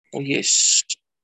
Oh yes.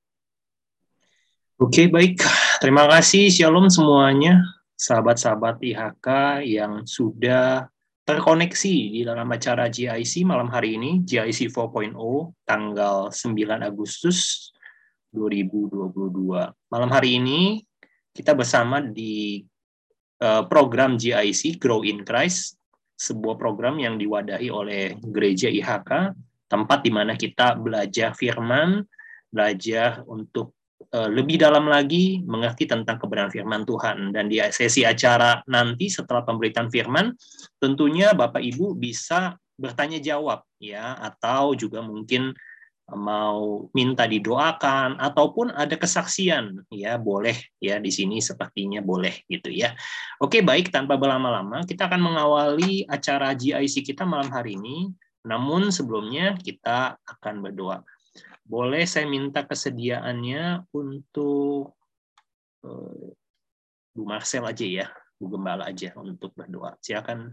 Oke, baik. Terima kasih. Shalom semuanya. Sahabat-sahabat IHK yang sudah terkoneksi di dalam acara GIC malam hari ini, GIC 4.0, tanggal 9 Agustus 2022. Malam hari ini kita bersama di program GIC, Grow in Christ, sebuah program yang diwadahi oleh Gereja IHK, tempat di mana kita belajar firman, belajar untuk lebih dalam lagi mengerti tentang kebenaran firman Tuhan. Dan di sesi acara nanti setelah pemberitaan firman, tentunya Bapak Ibu bisa bertanya jawab ya, atau juga mungkin mau minta didoakan ataupun ada kesaksian ya, boleh ya, di sini sepertinya boleh gitu ya. Oke, baik, tanpa berlama-lama kita akan mengawali acara GIC kita malam hari ini. Namun sebelumnya kita akan berdoa. Boleh saya minta kesediaannya untuk Bu Marcel aja ya, Bu Gembala aja untuk berdoa. Silakan.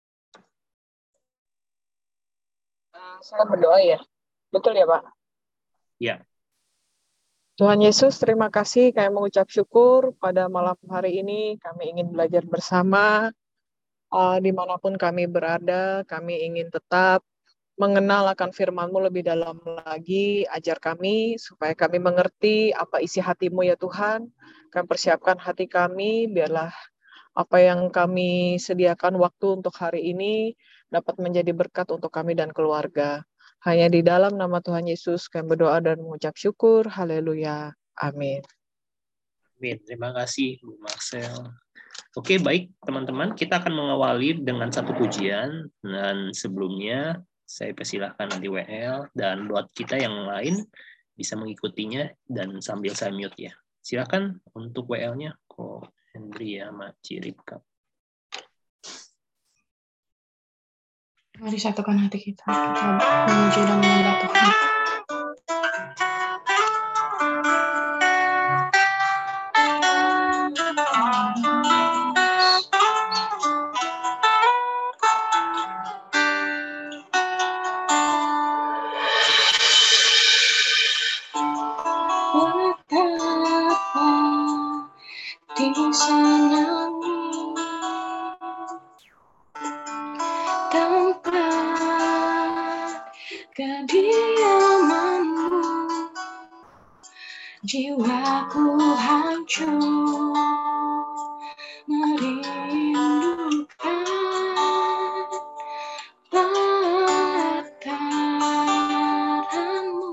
Saya berdoa ya. Betul ya, Pak? Ya. Tuhan Yesus, terima kasih kami mengucap syukur pada malam hari ini. Kami ingin belajar bersama, dimanapun kami berada, kami ingin tetap mengenal akan firman-Mu lebih dalam lagi. Ajar kami supaya kami mengerti apa isi hati-Mu ya Tuhan. Kami persiapkan hati kami, biarlah apa yang kami sediakan waktu untuk hari ini dapat menjadi berkat untuk kami dan keluarga. Hanya di dalam nama Tuhan Yesus kami berdoa dan mengucap syukur. Haleluya. Amin. Amin. Terima kasih Bu Marcel. Oke, baik teman-teman, kita akan mengawali dengan satu pujian, dan sebelumnya saya persilahkan nanti WL, dan buat kita yang lain bisa mengikutinya dan sambil saya mute ya. Silakan untuk WL-nya, Ko Hendria Maciripka. Mari satukan hati kita memuji dan menyembah Tuhan. Jiwaku hancur merindukan pelataran-Mu.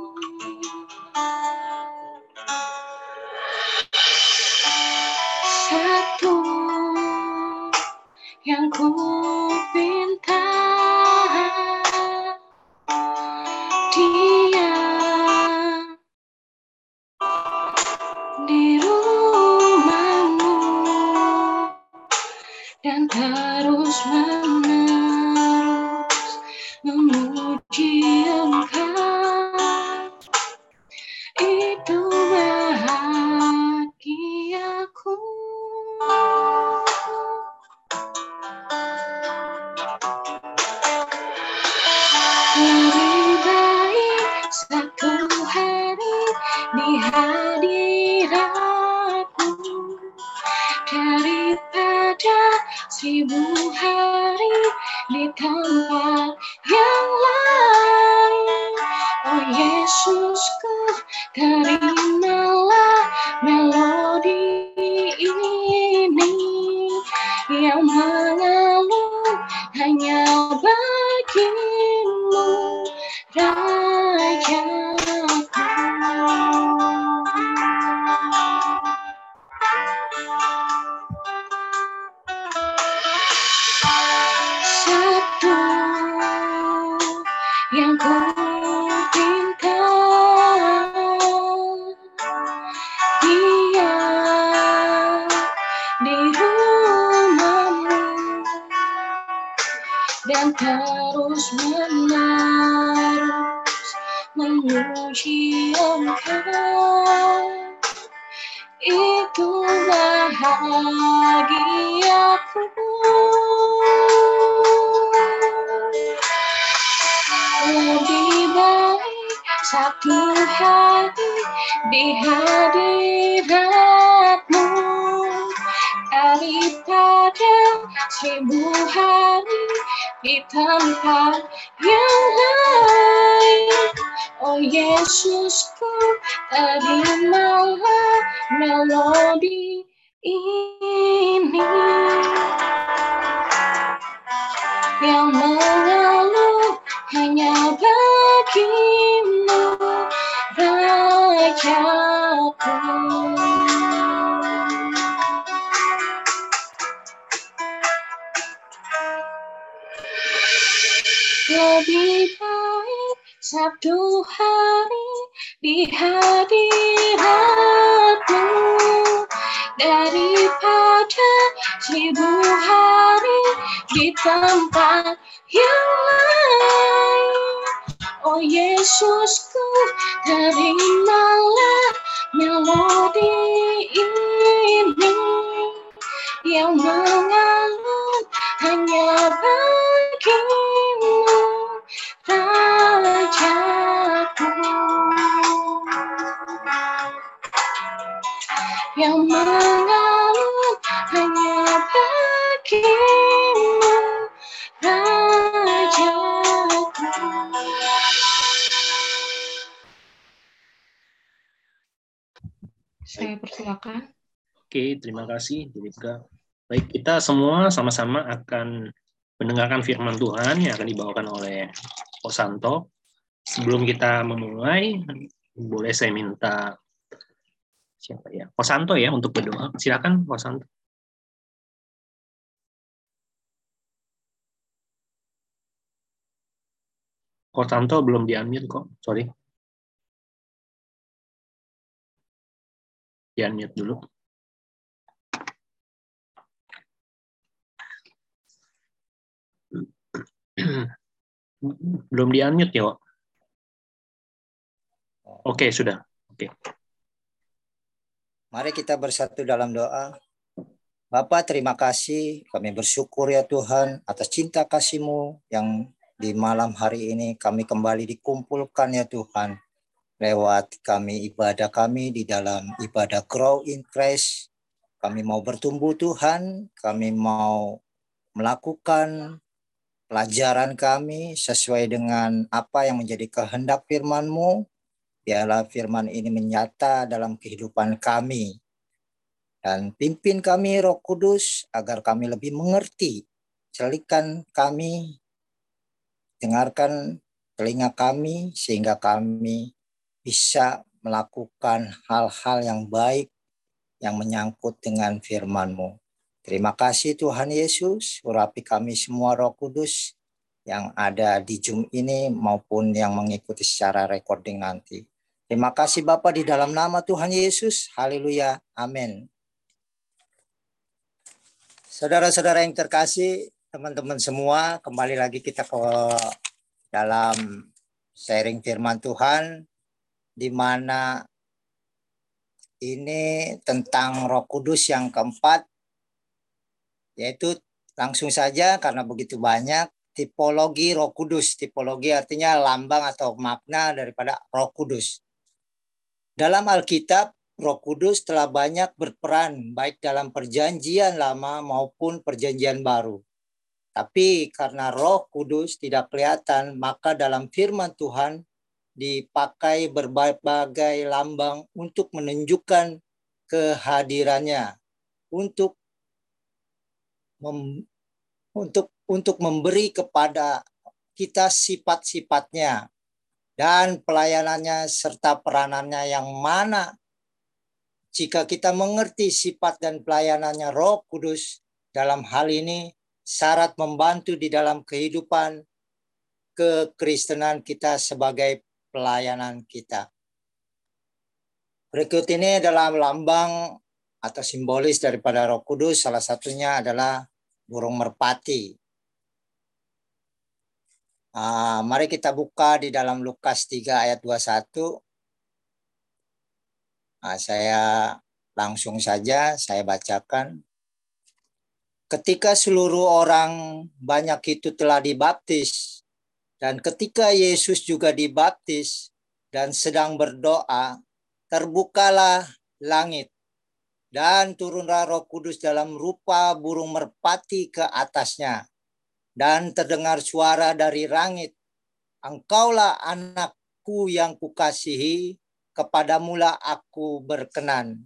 Satu yang ku pinta, Dia di rumah-Mu dan terus-menerus memuji Engkau. Itu bahagiaku. Lebih baik satu hari di hadirat-Mu daripada 1000 hari di tempat yang lain. Oh Yesusku, terimalah melodi ini yang mengalun hanya bagi-Mu, Rajaku. Satu yang ku pinta, Dia di rumah-Mu dan terus-menerus memuji Engkau. Itu bahagiaku. Lebih baik satu hari di hadirat-Mu daripada 1000 hari di tempat yang lain. Oh Yesusku, terimalah melodi ini yang mengalun hanya bagimu, Rajaku. Lebih baik satu hari di hadirat-Mu daripada 1000 hari di tempat yang lain. Oh Yesusku, terimalah melodi ini yang mengalun hanya bagimu, Rajaku. Yang mengalun hanya bagimu, Rajaku. Saya persilakan. Oke, terima kasih, Dilipka. Baik, kita semua sama-sama akan mendengarkan firman Tuhan yang akan dibawakan oleh Kosanto. Sebelum kita memulai, boleh saya minta siapa ya? Kosanto ya untuk berdoa. Silakan, Kosanto. Kosanto belum di-unmute kok, sorry. Di-unmute dulu. Belum di-unmute ya, Wak? Oke, sudah. Oke. Mari kita bersatu dalam doa. Bapa, terima kasih. Kami bersyukur ya Tuhan atas cinta kasih-Mu yang di malam hari ini kami kembali dikumpulkan ya Tuhan. Lewat ibadah kami di dalam ibadah Grow in Christ. Kami mau bertumbuh Tuhan. Kami mau melakukan pelajaran kami sesuai dengan apa yang menjadi kehendak firman-Mu. Biarlah firman ini menyata dalam kehidupan kami. Dan pimpin kami Roh Kudus agar kami lebih mengerti. Celikan kami, dengarkan telinga kami sehingga kami bisa melakukan hal-hal yang baik yang menyangkut dengan firman-Mu. Terima kasih Tuhan Yesus, urapi kami semua Roh Kudus yang ada di Zoom ini maupun yang mengikuti secara recording nanti. Terima kasih Bapa di dalam nama Tuhan Yesus. Haleluya. Amin. Saudara-saudara yang terkasih, teman-teman semua, kembali lagi kita ke dalam sharing firman Tuhan, di mana ini tentang Roh Kudus yang keempat, yaitu langsung saja karena begitu banyak tipologi Roh Kudus. Tipologi artinya lambang atau makna daripada Roh Kudus. Dalam Alkitab, Roh Kudus telah banyak berperan baik dalam perjanjian lama maupun perjanjian baru. Tapi karena Roh Kudus tidak kelihatan, maka dalam firman Tuhan dipakai berbagai lambang untuk menunjukkan kehadirannya, untuk memberi kepada kita sifat-sifatnya dan pelayanannya serta peranannya yang mana. Jika kita mengerti sifat dan pelayanannya Roh Kudus, dalam hal ini syarat membantu di dalam kehidupan kekristenan kita sebagai pelayanan kita. Berikut ini adalah lambang atau simbolis daripada Roh Kudus. Salah satunya adalah burung merpati. Mari kita buka di dalam Lukas 3 ayat 21. Saya langsung saja saya bacakan. Ketika seluruh orang banyak itu telah dibaptis, dan ketika Yesus juga dibaptis, dan sedang berdoa, terbukalah langit dan turunlah Roh Kudus dalam rupa burung merpati ke atasnya. Dan terdengar suara dari langit, Engkaulah anakku yang kukasihi, kepadamulah aku berkenan.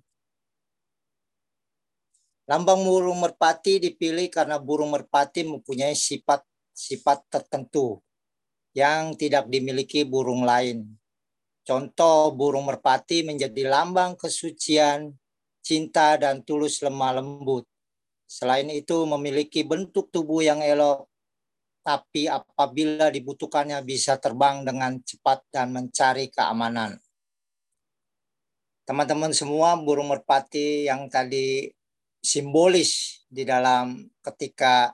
Lambang burung merpati dipilih karena burung merpati mempunyai sifat tertentu yang tidak dimiliki burung lain. Contoh, burung merpati menjadi lambang kesucian, cinta, dan tulus lemah lembut. Selain itu memiliki bentuk tubuh yang elok, tapi apabila dibutuhkannya bisa terbang dengan cepat dan mencari keamanan. Teman-teman semua, burung merpati yang tadi simbolis di dalam ketika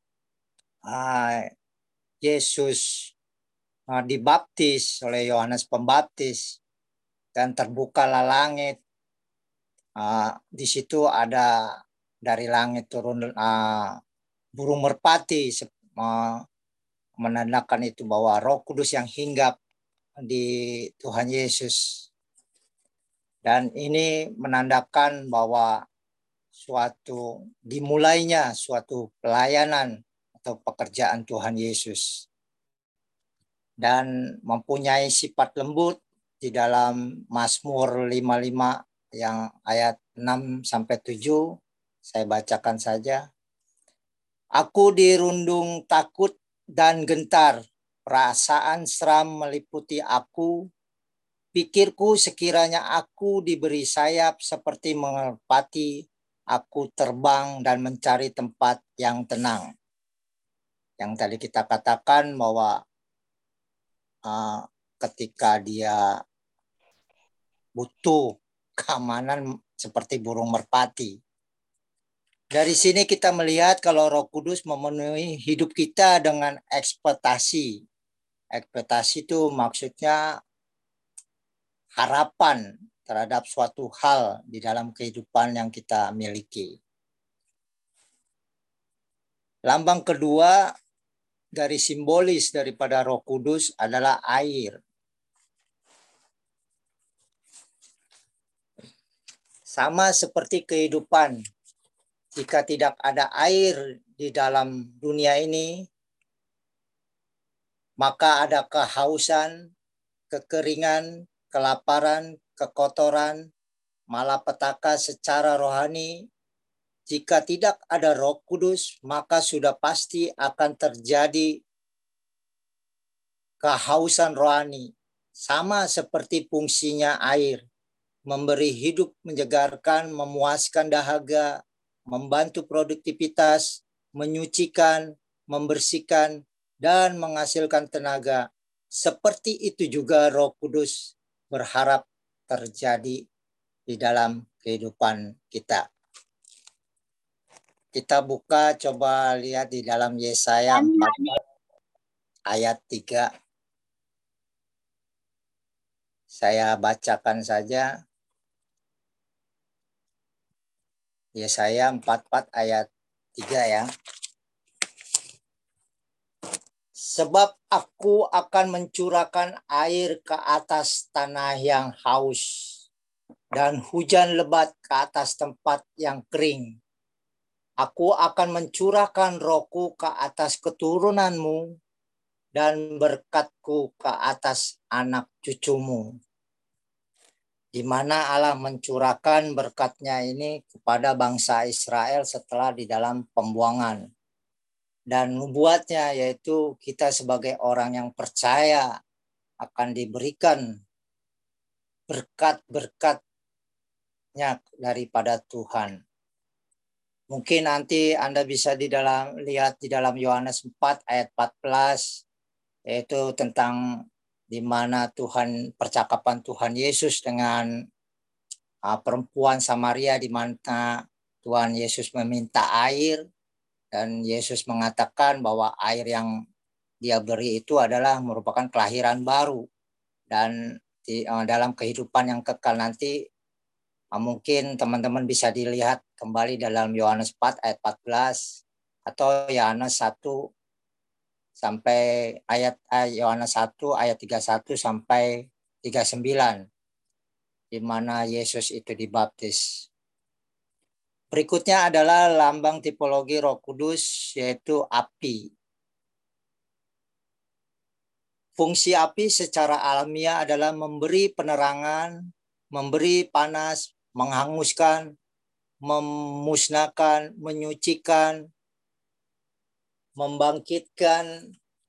Yesus dibaptis oleh Yohanes Pembaptis dan terbukalah langit. Di situ ada dari langit turun burung merpati, menandakan itu bahwa Roh Kudus yang hinggap di Tuhan Yesus. Dan ini menandakan bahwa dimulainya suatu pelayanan atau pekerjaan Tuhan Yesus. Dan mempunyai sifat lembut di dalam Mazmur 55 yang ayat 6-7, saya bacakan saja. Aku dirundung takut dan gentar, perasaan seram meliputi aku. Pikirku sekiranya aku diberi sayap seperti merpati, aku terbang dan mencari tempat yang tenang. Yang tadi kita katakan bahwa ketika dia butuh keamanan seperti burung merpati. Dari sini kita melihat kalau Roh Kudus memenuhi hidup kita dengan ekspektasi. Ekspektasi itu maksudnya harapan terhadap suatu hal di dalam kehidupan yang kita miliki. Lambang kedua dari simbolis daripada Roh Kudus adalah air. Sama seperti kehidupan, jika tidak ada air di dalam dunia ini, maka ada kehausan, kekeringan, kelaparan, kekotoran, malapetaka secara rohani. Jika tidak ada Roh Kudus, maka sudah pasti akan terjadi kehausan rohani. Sama seperti fungsinya air, memberi hidup menyegarkan, memuaskan dahaga, membantu produktivitas, menyucikan, membersihkan, dan menghasilkan tenaga. Seperti itu juga Roh Kudus berharap terjadi di dalam kehidupan kita. Kita buka, coba lihat di dalam Yesaya 4 ayat 3. Saya bacakan saja. Yesaya 44 ayat 3 ya. Sebab aku akan mencurahkan air ke atas tanah yang haus dan hujan lebat ke atas tempat yang kering. Aku akan mencurahkan rohku ke atas keturunanmu dan berkatku ke atas anak cucumu. Di mana Allah mencurahkan berkatnya ini kepada bangsa Israel setelah di dalam pembuangan. Dan membuatnya yaitu kita sebagai orang yang percaya akan diberikan berkat-berkatnya daripada Tuhan. Mungkin nanti Anda bisa lihat di dalam Yohanes 4 ayat 14, yaitu tentang di mana percakapan Tuhan Yesus dengan perempuan Samaria, di mana Tuhan Yesus meminta air dan Yesus mengatakan bahwa air yang dia beri itu adalah merupakan kelahiran baru, dan dalam kehidupan yang kekal nanti mungkin teman-teman bisa dilihat kembali dalam Yohanes 4 ayat 14 atau Yohanes 1 sampai Yohanes 1 ayat 31 sampai 39, di mana Yesus itu dibaptis. Berikutnya adalah lambang tipologi Roh Kudus, yaitu api. Fungsi api secara alamiah adalah memberi penerangan, memberi panas, menghanguskan, memusnahkan, menyucikan, membangkitkan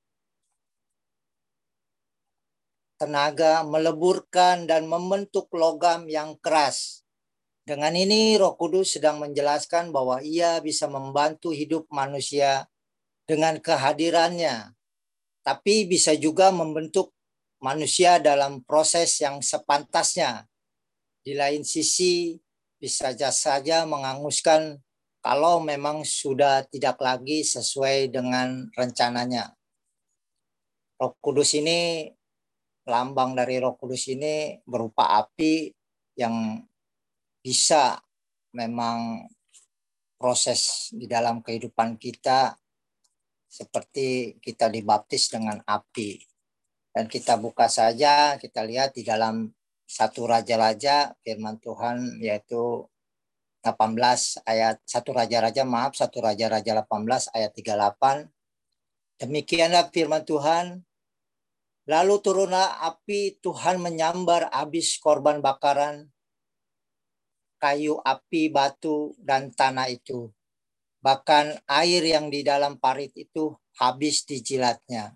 tenaga, meleburkan, dan membentuk logam yang keras. Dengan ini Roh Kudus sedang menjelaskan bahwa Ia bisa membantu hidup manusia dengan kehadirannya, tapi bisa juga membentuk manusia dalam proses yang sepantasnya. Di lain sisi, bisa saja menghanguskan kalau memang sudah tidak lagi sesuai dengan rencananya. Roh Kudus ini, lambang dari Roh Kudus ini berupa api yang bisa memang proses di dalam kehidupan kita seperti kita dibaptis dengan api. Dan kita buka saja, kita lihat di dalam 1 Raja-Raja, firman Tuhan yaitu 18 ayat 1 Raja-Raja 18 ayat 38. Demikianlah firman Tuhan. Lalu turunlah api Tuhan menyambar habis korban bakaran, kayu api, batu, dan tanah itu. Bahkan air yang di dalam parit itu habis dijilatnya.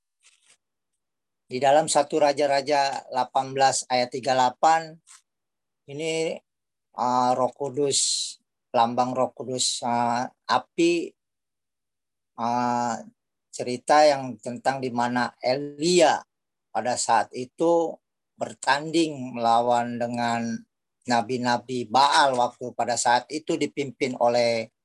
Di dalam 1 Raja-Raja 18 ayat 38, ini Roh Kudus, lambang Roh Kudus, api, cerita yang tentang di mana Elia pada saat itu bertanding melawan dengan nabi-nabi Baal waktu pada saat itu dipimpin oleh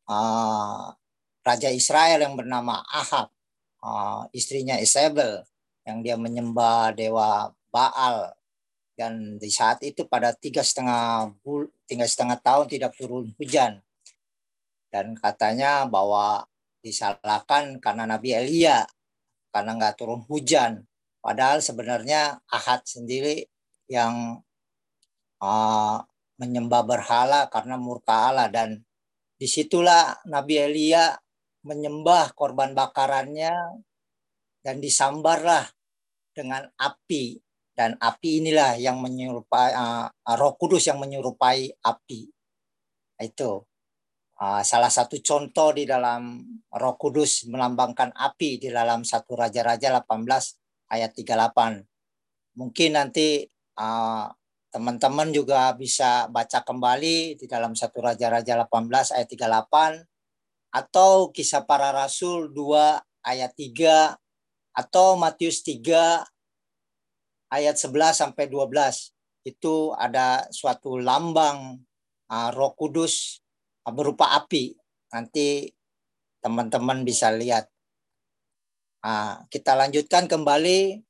Raja Israel yang bernama Ahab, istrinya Isabel, yang dia menyembah dewa Baal. Dan di saat itu pada 3,5 tahun tidak turun hujan. Dan katanya bahwa disalahkan karena Nabi Elia, karena nggak turun hujan. Padahal sebenarnya Ahab sendiri yang menyembah berhala karena murka Allah. Dan disitulah Nabi Elia menyembah korban bakarannya dan disambarlah dengan api. Dan api inilah yang menyerupai Roh Kudus yang menyerupai api. Itu salah satu contoh di dalam Roh Kudus melambangkan api di dalam 1 Raja-Raja 18 ayat 38. Mungkin nanti teman-teman juga bisa baca kembali di dalam 1 Raja-Raja 18 ayat 38 atau Kisah Para Rasul 2 ayat 3 atau Matius 3 ayat 11 sampai 12. Itu ada suatu lambang Roh Kudus berupa api. Nanti teman-teman bisa lihat. Kita lanjutkan kembali.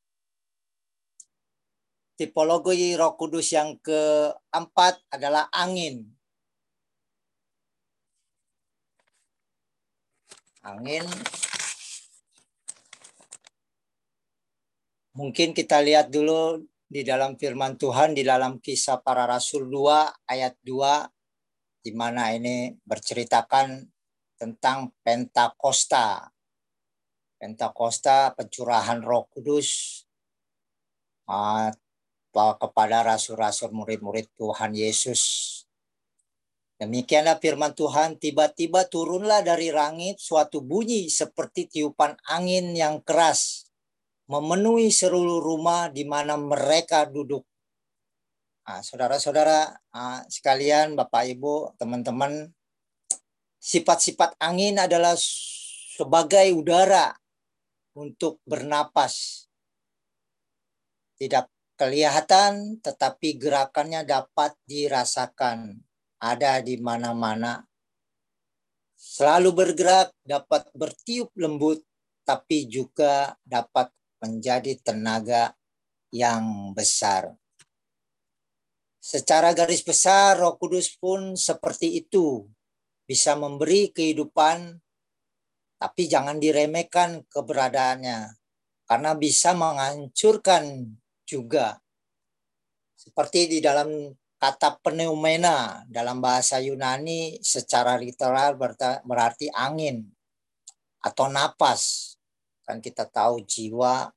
Tipologi Roh Kudus yang keempat adalah angin. Angin. Mungkin kita lihat dulu di dalam firman Tuhan di dalam Kisah Para Rasul 2 ayat 2, di mana ini berceritakan tentang Pentakosta. Pentakosta, pencurahan Roh Kudus kepada rasul-rasul murid-murid Tuhan Yesus. Demikianlah firman Tuhan, tiba-tiba turunlah dari langit suatu bunyi seperti tiupan angin yang keras, memenuhi seluruh rumah di mana mereka duduk. Saudara-saudara sekalian, Bapak Ibu, teman-teman, sifat-sifat angin adalah sebagai udara untuk bernapas. Tidak kelihatan, tetapi gerakannya dapat dirasakan. Ada di mana-mana. Selalu bergerak, dapat bertiup lembut, tapi juga dapat menjadi tenaga yang besar. Secara garis besar, Roh Kudus pun seperti itu. Bisa memberi kehidupan, tapi jangan diremehkan keberadaannya. Karena bisa menghancurkan juga. Seperti di dalam kata pneumena dalam bahasa Yunani secara literal berarti angin atau napas. Kan kita tahu jiwa,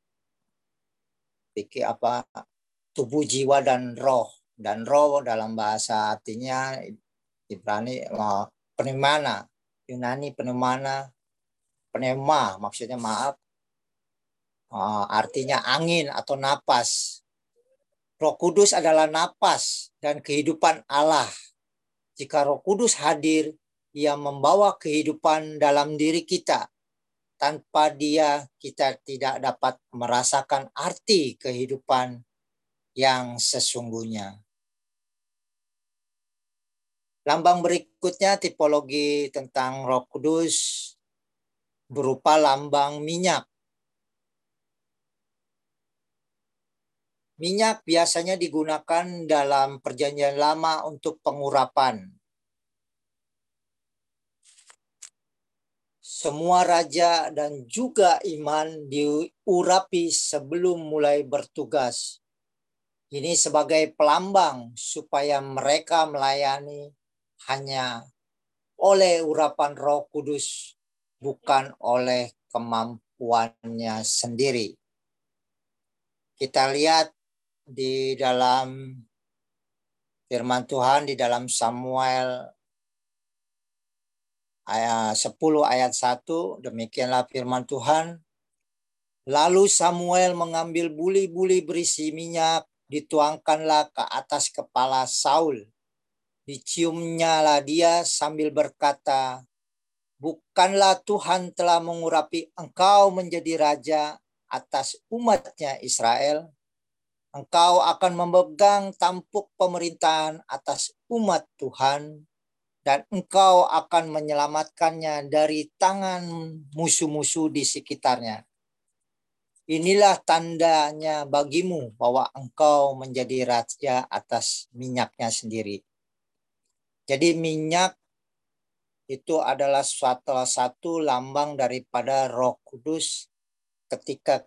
tubuh, jiwa, dan roh. Dan roh dalam bahasa artinya Ibrani pneumana, Yunani pneuma maksudnya artinya angin atau napas. Roh Kudus adalah napas dan kehidupan Allah. Jika Roh Kudus hadir, Ia membawa kehidupan dalam diri kita. Tanpa Dia, kita tidak dapat merasakan arti kehidupan yang sesungguhnya. Lambang berikutnya tipologi tentang Roh Kudus berupa lambang minyak. Minyak biasanya digunakan dalam Perjanjian Lama untuk pengurapan. Semua raja dan juga iman diurapi sebelum mulai bertugas. Ini sebagai pelambang supaya mereka melayani hanya oleh urapan Roh Kudus, bukan oleh kemampuannya sendiri. Kita lihat di dalam firman Tuhan di dalam Samuel ayat 10 ayat 1, demikianlah firman Tuhan. Lalu Samuel mengambil buli-buli berisi minyak, dituangkanlah ke atas kepala Saul. Diciumnyalah dia sambil berkata, bukanlah Tuhan telah mengurapi engkau menjadi raja atas umatnya Israel? Engkau akan memegang tampuk pemerintahan atas umat Tuhan, dan engkau akan menyelamatkannya dari tangan musuh-musuh di sekitarnya. Inilah tandanya bagimu bahwa engkau menjadi raja atas minyaknya sendiri. Jadi minyak itu adalah salah satu lambang daripada Roh Kudus ketika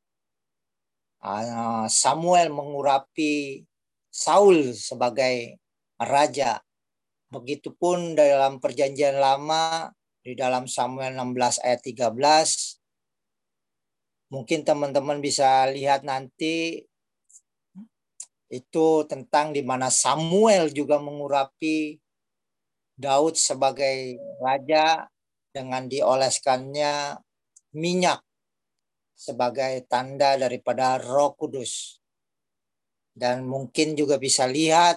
Samuel mengurapi Saul sebagai raja. Begitupun dalam Perjanjian Lama di dalam Samuel 16 ayat 13. Mungkin teman-teman bisa lihat nanti itu tentang di mana Samuel juga mengurapi Daud sebagai raja dengan dioleskannya minyak sebagai tanda daripada Roh Kudus. Dan mungkin juga bisa lihat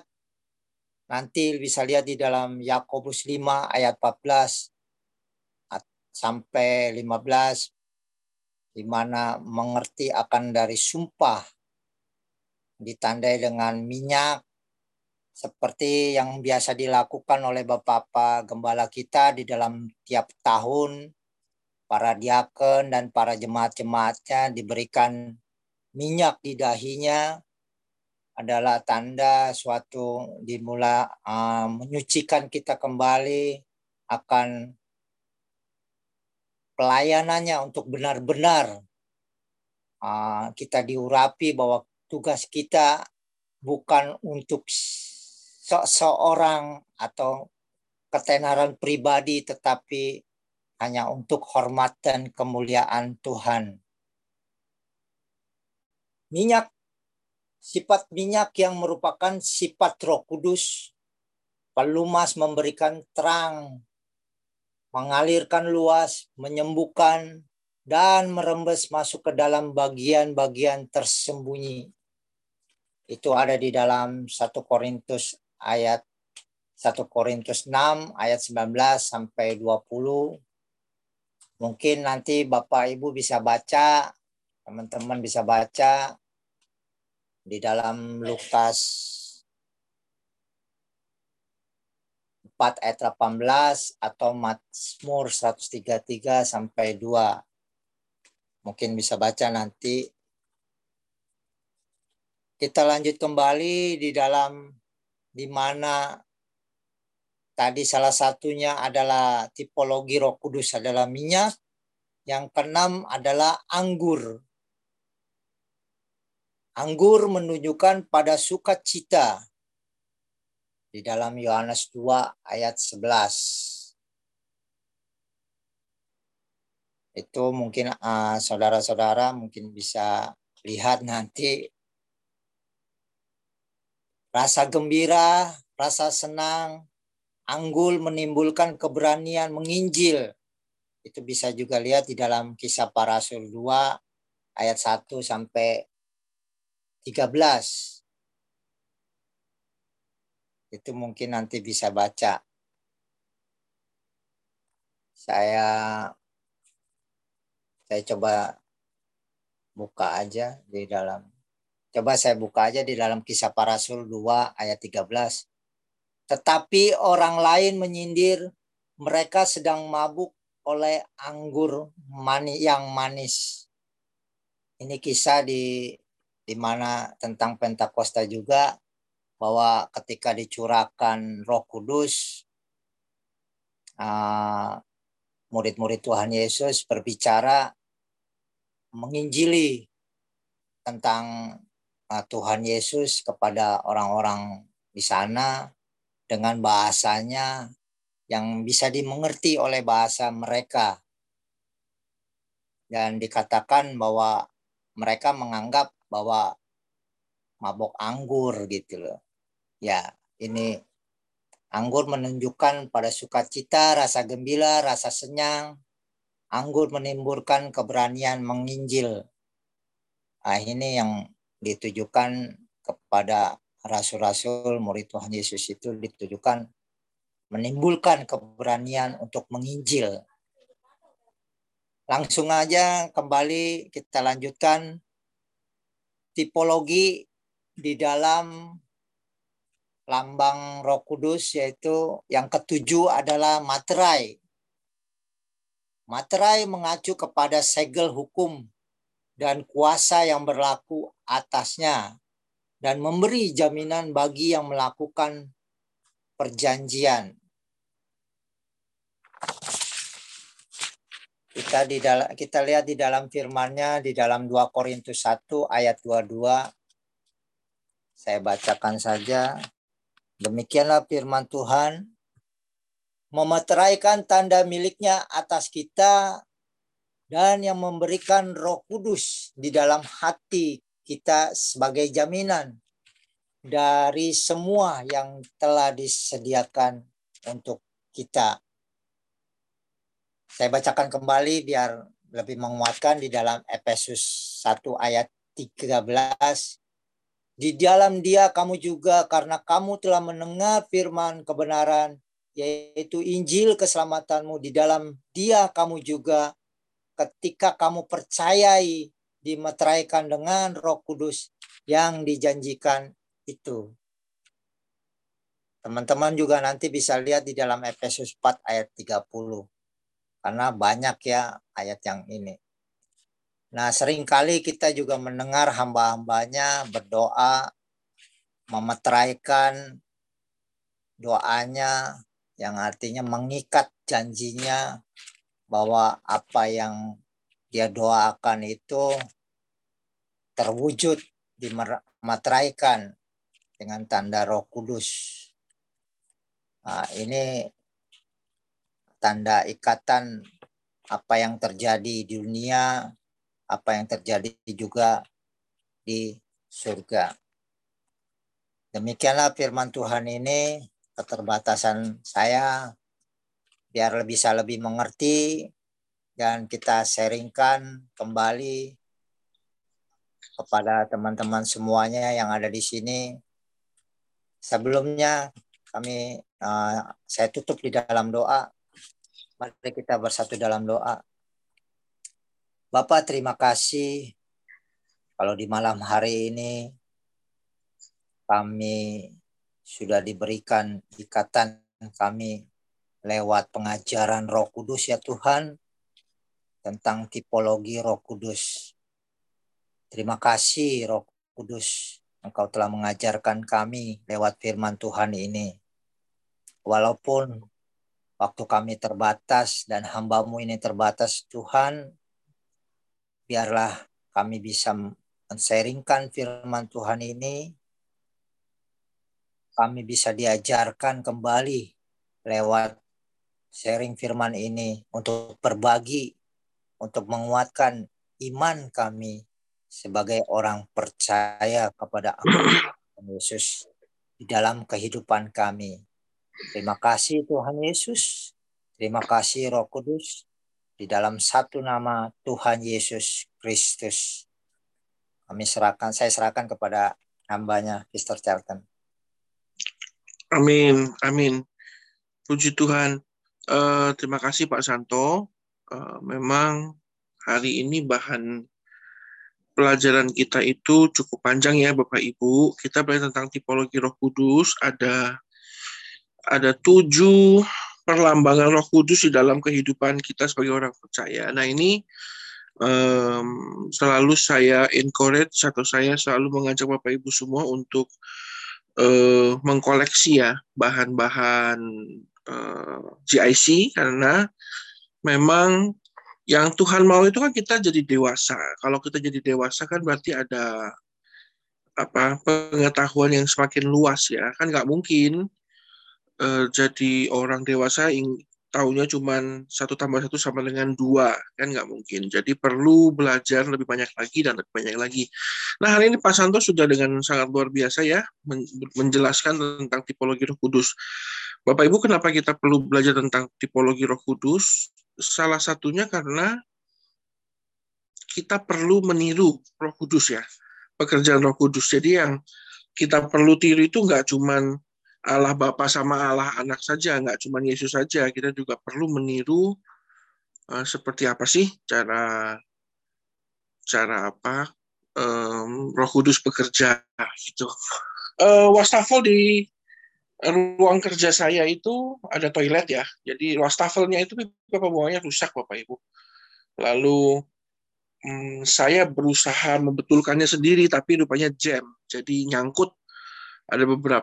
di dalam Yakobus 5 ayat 14 sampai 15, di mana mengerti akan dari sumpah ditandai dengan minyak seperti yang biasa dilakukan oleh Bapak Gembala kita di dalam tiap tahun. Para diaken dan para jemaat-jemaatnya diberikan minyak di dahinya, adalah tanda suatu dimulai menyucikan kita kembali akan pelayanannya untuk benar-benar kita diurapi bahwa tugas kita bukan untuk seorang atau ketenaran pribadi, tetapi hanya untuk hormat dan kemuliaan Tuhan. Minyak, sifat minyak yang merupakan sifat Roh Kudus, pelumas, memberikan terang, mengalirkan luas, menyembuhkan, dan merembes masuk ke dalam bagian-bagian tersembunyi. Itu ada di dalam 1 Korintus 6 ayat 19 sampai 20. Mungkin nanti Bapak Ibu bisa baca, teman-teman bisa baca di dalam Lukas 4 ayat 18 atau Mazmur 133 sampai 2. Mungkin bisa baca nanti. Kita lanjut kembali di mana tadi salah satunya adalah tipologi Roh Kudus adalah minyak. Yang keenam adalah anggur. Anggur menunjukkan pada sukacita di dalam Yohanes 2 ayat 11. Itu mungkin saudara-saudara mungkin bisa lihat nanti. Rasa gembira, rasa senang, anggur menimbulkan keberanian menginjil. Itu bisa juga lihat di dalam Kisah Para Rasul 2 ayat 1 sampai 13. Itu mungkin nanti bisa baca. Saya coba buka aja di dalam. Coba saya buka aja di dalam Kisah Para Rasul 2 ayat 13. Tetapi orang lain menyindir, mereka sedang mabuk oleh anggur yang manis. Ini kisah di mana tentang Pentakosta juga, bahwa ketika dicurahkan Roh Kudus, murid-murid Tuhan Yesus berbicara menginjili tentang Tuhan Yesus kepada orang-orang di sana dengan bahasanya yang bisa dimengerti oleh bahasa mereka. Dan dikatakan bahwa mereka menganggap bahwa mabok anggur gitu loh. Ya, ini anggur menunjukkan pada sukacita, rasa gembira, rasa senang. Anggur menimbulkan keberanian menginjil. Nah, ini yang ditujukan kepada rasul-rasul murid Tuhan Yesus, itu ditujukan menimbulkan keberanian untuk menginjil. Langsung aja kembali kita lanjutkan tipologi di dalam lambang Roh Kudus, yaitu yang ketujuh adalah materai. Materai mengacu kepada segel hukum dan kuasa yang berlaku atasnya dan memberi jaminan bagi yang melakukan perjanjian. Kita lihat di dalam firman-Nya di dalam 2 Korintus 1 ayat 22. Saya bacakan saja. Demikianlah firman Tuhan, memeteraikan tanda miliknya atas kita dan yang memberikan Roh Kudus di dalam hati kita sebagai jaminan dari semua yang telah disediakan untuk kita. Saya bacakan kembali biar lebih menguatkan di dalam Efesus 1 ayat 13. Di dalam Dia kamu juga, karena kamu telah mendengar firman kebenaran, yaitu Injil keselamatanmu, di dalam Dia kamu juga, ketika kamu percayai, dimeteraikan dengan Roh Kudus yang dijanjikan itu. Teman-teman juga nanti bisa lihat di dalam Efesus 4 ayat 30. Karena banyak ya ayat yang ini. Nah, seringkali kita juga mendengar hamba-hambanya berdoa, memeteraikan doanya, yang artinya mengikat janjinya bahwa apa yang dia doakan itu terwujud, dimeteraikan dengan tanda Roh Kudus. Nah, ini tanda ikatan apa yang terjadi di dunia, apa yang terjadi juga di surga. Demikianlah firman Tuhan ini, keterbatasan saya biar bisa lebih mengerti dan kita sharingkan kembali kepada teman-teman semuanya yang ada di sini. Sebelumnya saya tutup di dalam doa. Mari kita bersatu dalam doa. Bapa, terima kasih kalau di malam hari ini kami sudah diberikan ikatan kami lewat pengajaran Roh Kudus ya Tuhan, tentang tipologi Roh Kudus. Terima kasih Roh Kudus, Engkau telah mengajarkan kami lewat firman Tuhan ini. Walaupun waktu kami terbatas dan hamba-Mu ini terbatas Tuhan, biarlah kami bisa men-sharingkan firman Tuhan ini, kami bisa diajarkan kembali lewat sharing firman ini untuk berbagi, untuk menguatkan iman kami sebagai orang percaya kepada Yesus di dalam kehidupan kami. Terima kasih Tuhan Yesus. Terima kasih Roh Kudus. Di dalam satu nama Tuhan Yesus Kristus. Saya serahkan kepada hambanya, Pastor Charlton. Amin, amin. Puji Tuhan. Terima kasih Pak Santo. Memang hari ini bahan pelajaran kita itu cukup panjang ya Bapak Ibu. Kita belajar tentang tipologi Roh Kudus. Ada 7 perlambangan Roh Kudus di dalam kehidupan kita sebagai orang percaya. Nah ini selalu saya encourage atau saya selalu mengajak Bapak Ibu semua untuk mengkoleksi ya bahan-bahan GIC, karena memang yang Tuhan mau itu kan kita jadi dewasa. Kalau kita jadi dewasa kan berarti ada pengetahuan yang semakin luas ya. Kan nggak mungkin jadi orang dewasa tahunya cuma 1 tambah 1 sama dengan 2, kan nggak mungkin. Jadi perlu belajar lebih banyak lagi dan lebih banyak lagi. Nah hari ini Pak Santo sudah dengan sangat luar biasa ya menjelaskan tentang tipologi Roh Kudus. Bapak Ibu, kenapa kita perlu belajar tentang tipologi Roh Kudus? Salah satunya karena kita perlu meniru Roh Kudus ya, pekerjaan Roh Kudus. Jadi yang kita perlu tiru itu nggak cuman Allah Bapa sama Allah Anak saja, nggak cuma Yesus saja. Kita juga perlu meniru seperti apa sih cara Roh Kudus bekerja gitu. Wastafel di ruang kerja saya itu ada toilet ya. Jadi wastafelnya itu pipa pembuangannya rusak Bapak Ibu. Lalu saya berusaha membetulkannya sendiri, tapi rupanya jam. Jadi nyangkut. Ada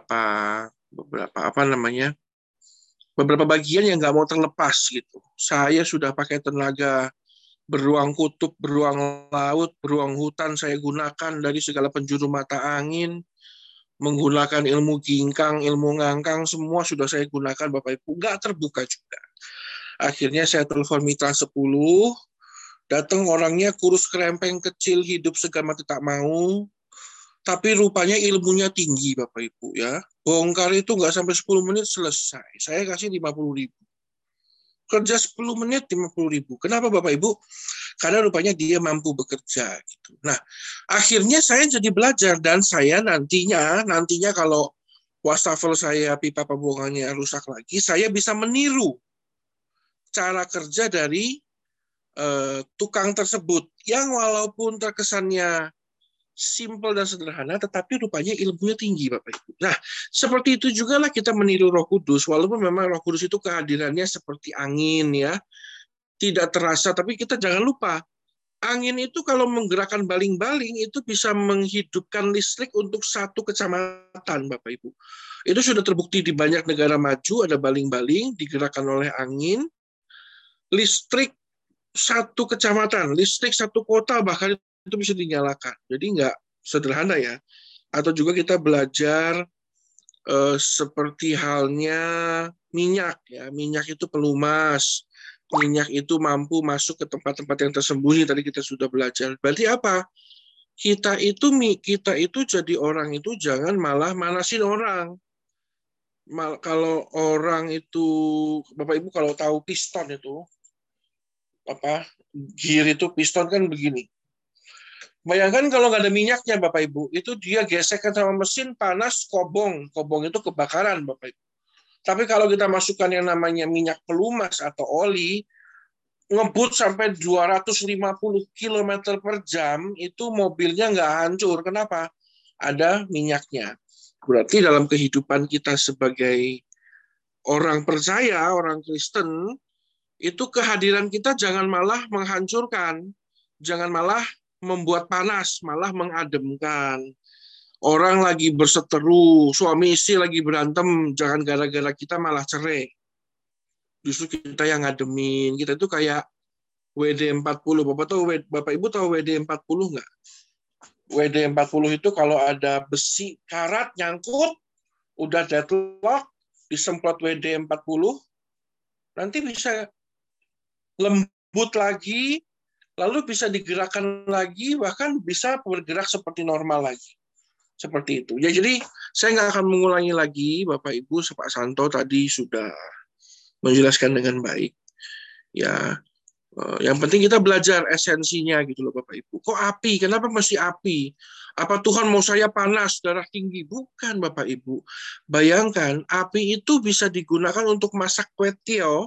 beberapa bagian yang nggak mau terlepas gitu. Saya sudah pakai tenaga beruang kutub, beruang laut, beruang hutan saya gunakan dari segala penjuru mata angin, menggunakan ilmu ginkang, ilmu ngangkang, semua sudah saya gunakan Bapak Ibu, nggak terbuka juga. Akhirnya saya telepon mitra 10, datang orangnya kurus kerempeng kecil, hidup segan mati tak mau. Tapi rupanya ilmunya tinggi Bapak Ibu ya. Bongkar itu nggak sampai 10 menit selesai. Saya kasih 50.000. Kerja 10 menit 50.000. Kenapa Bapak Ibu? Karena rupanya dia mampu bekerja gitu. Nah, akhirnya saya jadi belajar, dan saya nantinya kalau wastafel saya pipa pembuangannya rusak lagi, saya bisa meniru cara kerja dari tukang tersebut yang walaupun terkesannya simple dan sederhana, tetapi rupanya ilmunya tinggi Bapak Ibu. Nah, seperti itu juga lah kita meniru Roh Kudus, walaupun memang Roh Kudus itu kehadirannya seperti angin ya, tidak terasa, tapi kita jangan lupa, angin itu kalau menggerakkan baling-baling itu bisa menghidupkan listrik untuk 1 kecamatan Bapak Ibu. Itu sudah terbukti di banyak negara maju, ada baling-baling digerakkan oleh angin, listrik 1 kecamatan, listrik 1 kota bahkan itu bisa dinyalakan. Jadi nggak sederhana ya. Atau juga kita belajar seperti halnya minyak ya. Minyak itu pelumas. Minyak itu mampu masuk ke tempat-tempat yang tersembunyi. Tadi kita sudah belajar. Berarti apa? Kita itu jadi orang itu jangan malah manasin orang. Kalau orang itu, Bapak Ibu kalau tahu piston itu, gear itu piston kan begini. Bayangkan kalau nggak ada minyaknya Bapak Ibu, itu dia gesekkan sama mesin, panas, kobong itu kebakaran Bapak Ibu. Tapi kalau kita masukkan yang namanya minyak pelumas atau oli, ngebut sampai 250 km per jam, itu mobilnya nggak hancur. Kenapa? Ada minyaknya. Berarti dalam kehidupan kita sebagai orang percaya, orang Kristen, itu kehadiran kita jangan malah menghancurkan, jangan malah membuat panas, malah mengademkan. Orang lagi berseteru, suami istri lagi berantem, jangan gara-gara kita malah cerai. Justru kita yang ngademin. Kita itu kayak WD-40. Bapak Ibu tahu WD-40 nggak? WD-40 itu kalau ada besi karat nyangkut, udah deadlock, disemprot WD-40, nanti bisa lembut lagi, lalu bisa digerakkan lagi, bahkan bisa bergerak seperti normal lagi. Seperti itu. Ya, jadi saya nggak akan mengulangi lagi, Bapak Ibu, Pak Santo tadi sudah menjelaskan dengan baik. Ya, yang penting kita belajar esensinya gitu loh, Bapak Ibu. Kok api? Kenapa mesti api? Apa Tuhan mau saya panas, darah tinggi? Bukan, Bapak Ibu. Bayangkan, api itu bisa digunakan untuk masak kue tio,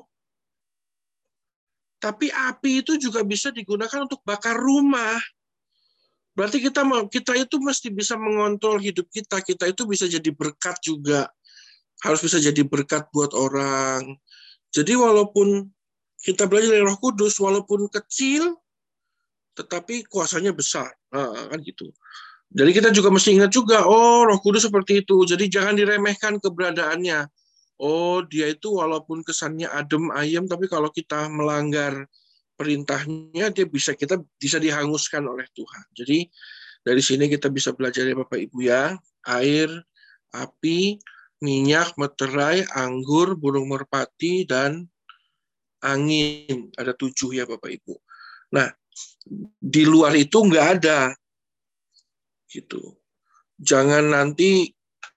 tapi api itu juga bisa digunakan untuk bakar rumah. Berarti kita itu mesti bisa mengontrol hidup kita. Kita itu bisa jadi berkat juga. Harus bisa jadi berkat buat orang. Jadi walaupun kita belajar dari Roh Kudus, walaupun kecil, tetapi kuasanya besar. Nah, kan gitu. Jadi kita juga mesti ingat juga, oh Roh Kudus seperti itu. Jadi jangan diremehkan keberadaannya. Oh, dia itu walaupun kesannya adem ayem, tapi kalau kita melanggar perintahnya, kita bisa dihanguskan oleh Tuhan. Jadi dari sini kita bisa belajar ya Bapak Ibu ya, air, api, minyak, meterai, anggur, burung merpati, dan angin. Ada 7 ya Bapak Ibu. Nah, di luar itu nggak ada. Gitu. Jangan nanti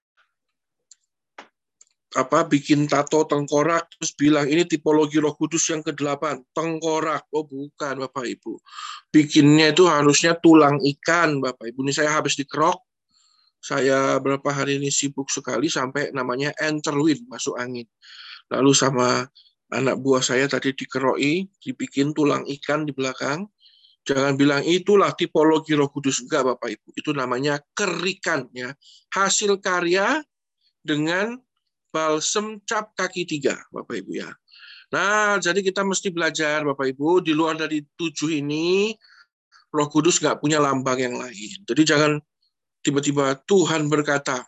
bikin tato tengkorak terus bilang ini tipologi Roh Kudus yang ke-8, tengkorak. Oh bukan Bapak Ibu. Bikinnya itu harusnya tulang ikan Bapak Ibu. Ini saya habis dikerok. Saya berapa hari ini sibuk sekali sampai namanya enterwin, masuk angin. Lalu sama anak buah saya tadi dikeroi, dibikin tulang ikan di belakang. Jangan bilang itulah tipologi Roh Kudus. Enggak Bapak Ibu. Itu namanya kerikan ya. Hasil karya dengan balsem cap kaki 3, Bapak Ibu ya. Nah, jadi kita mesti belajar, Bapak Ibu, di luar dari 7 ini, Roh Kudus nggak punya lambang yang lain. Jadi jangan tiba-tiba Tuhan berkata,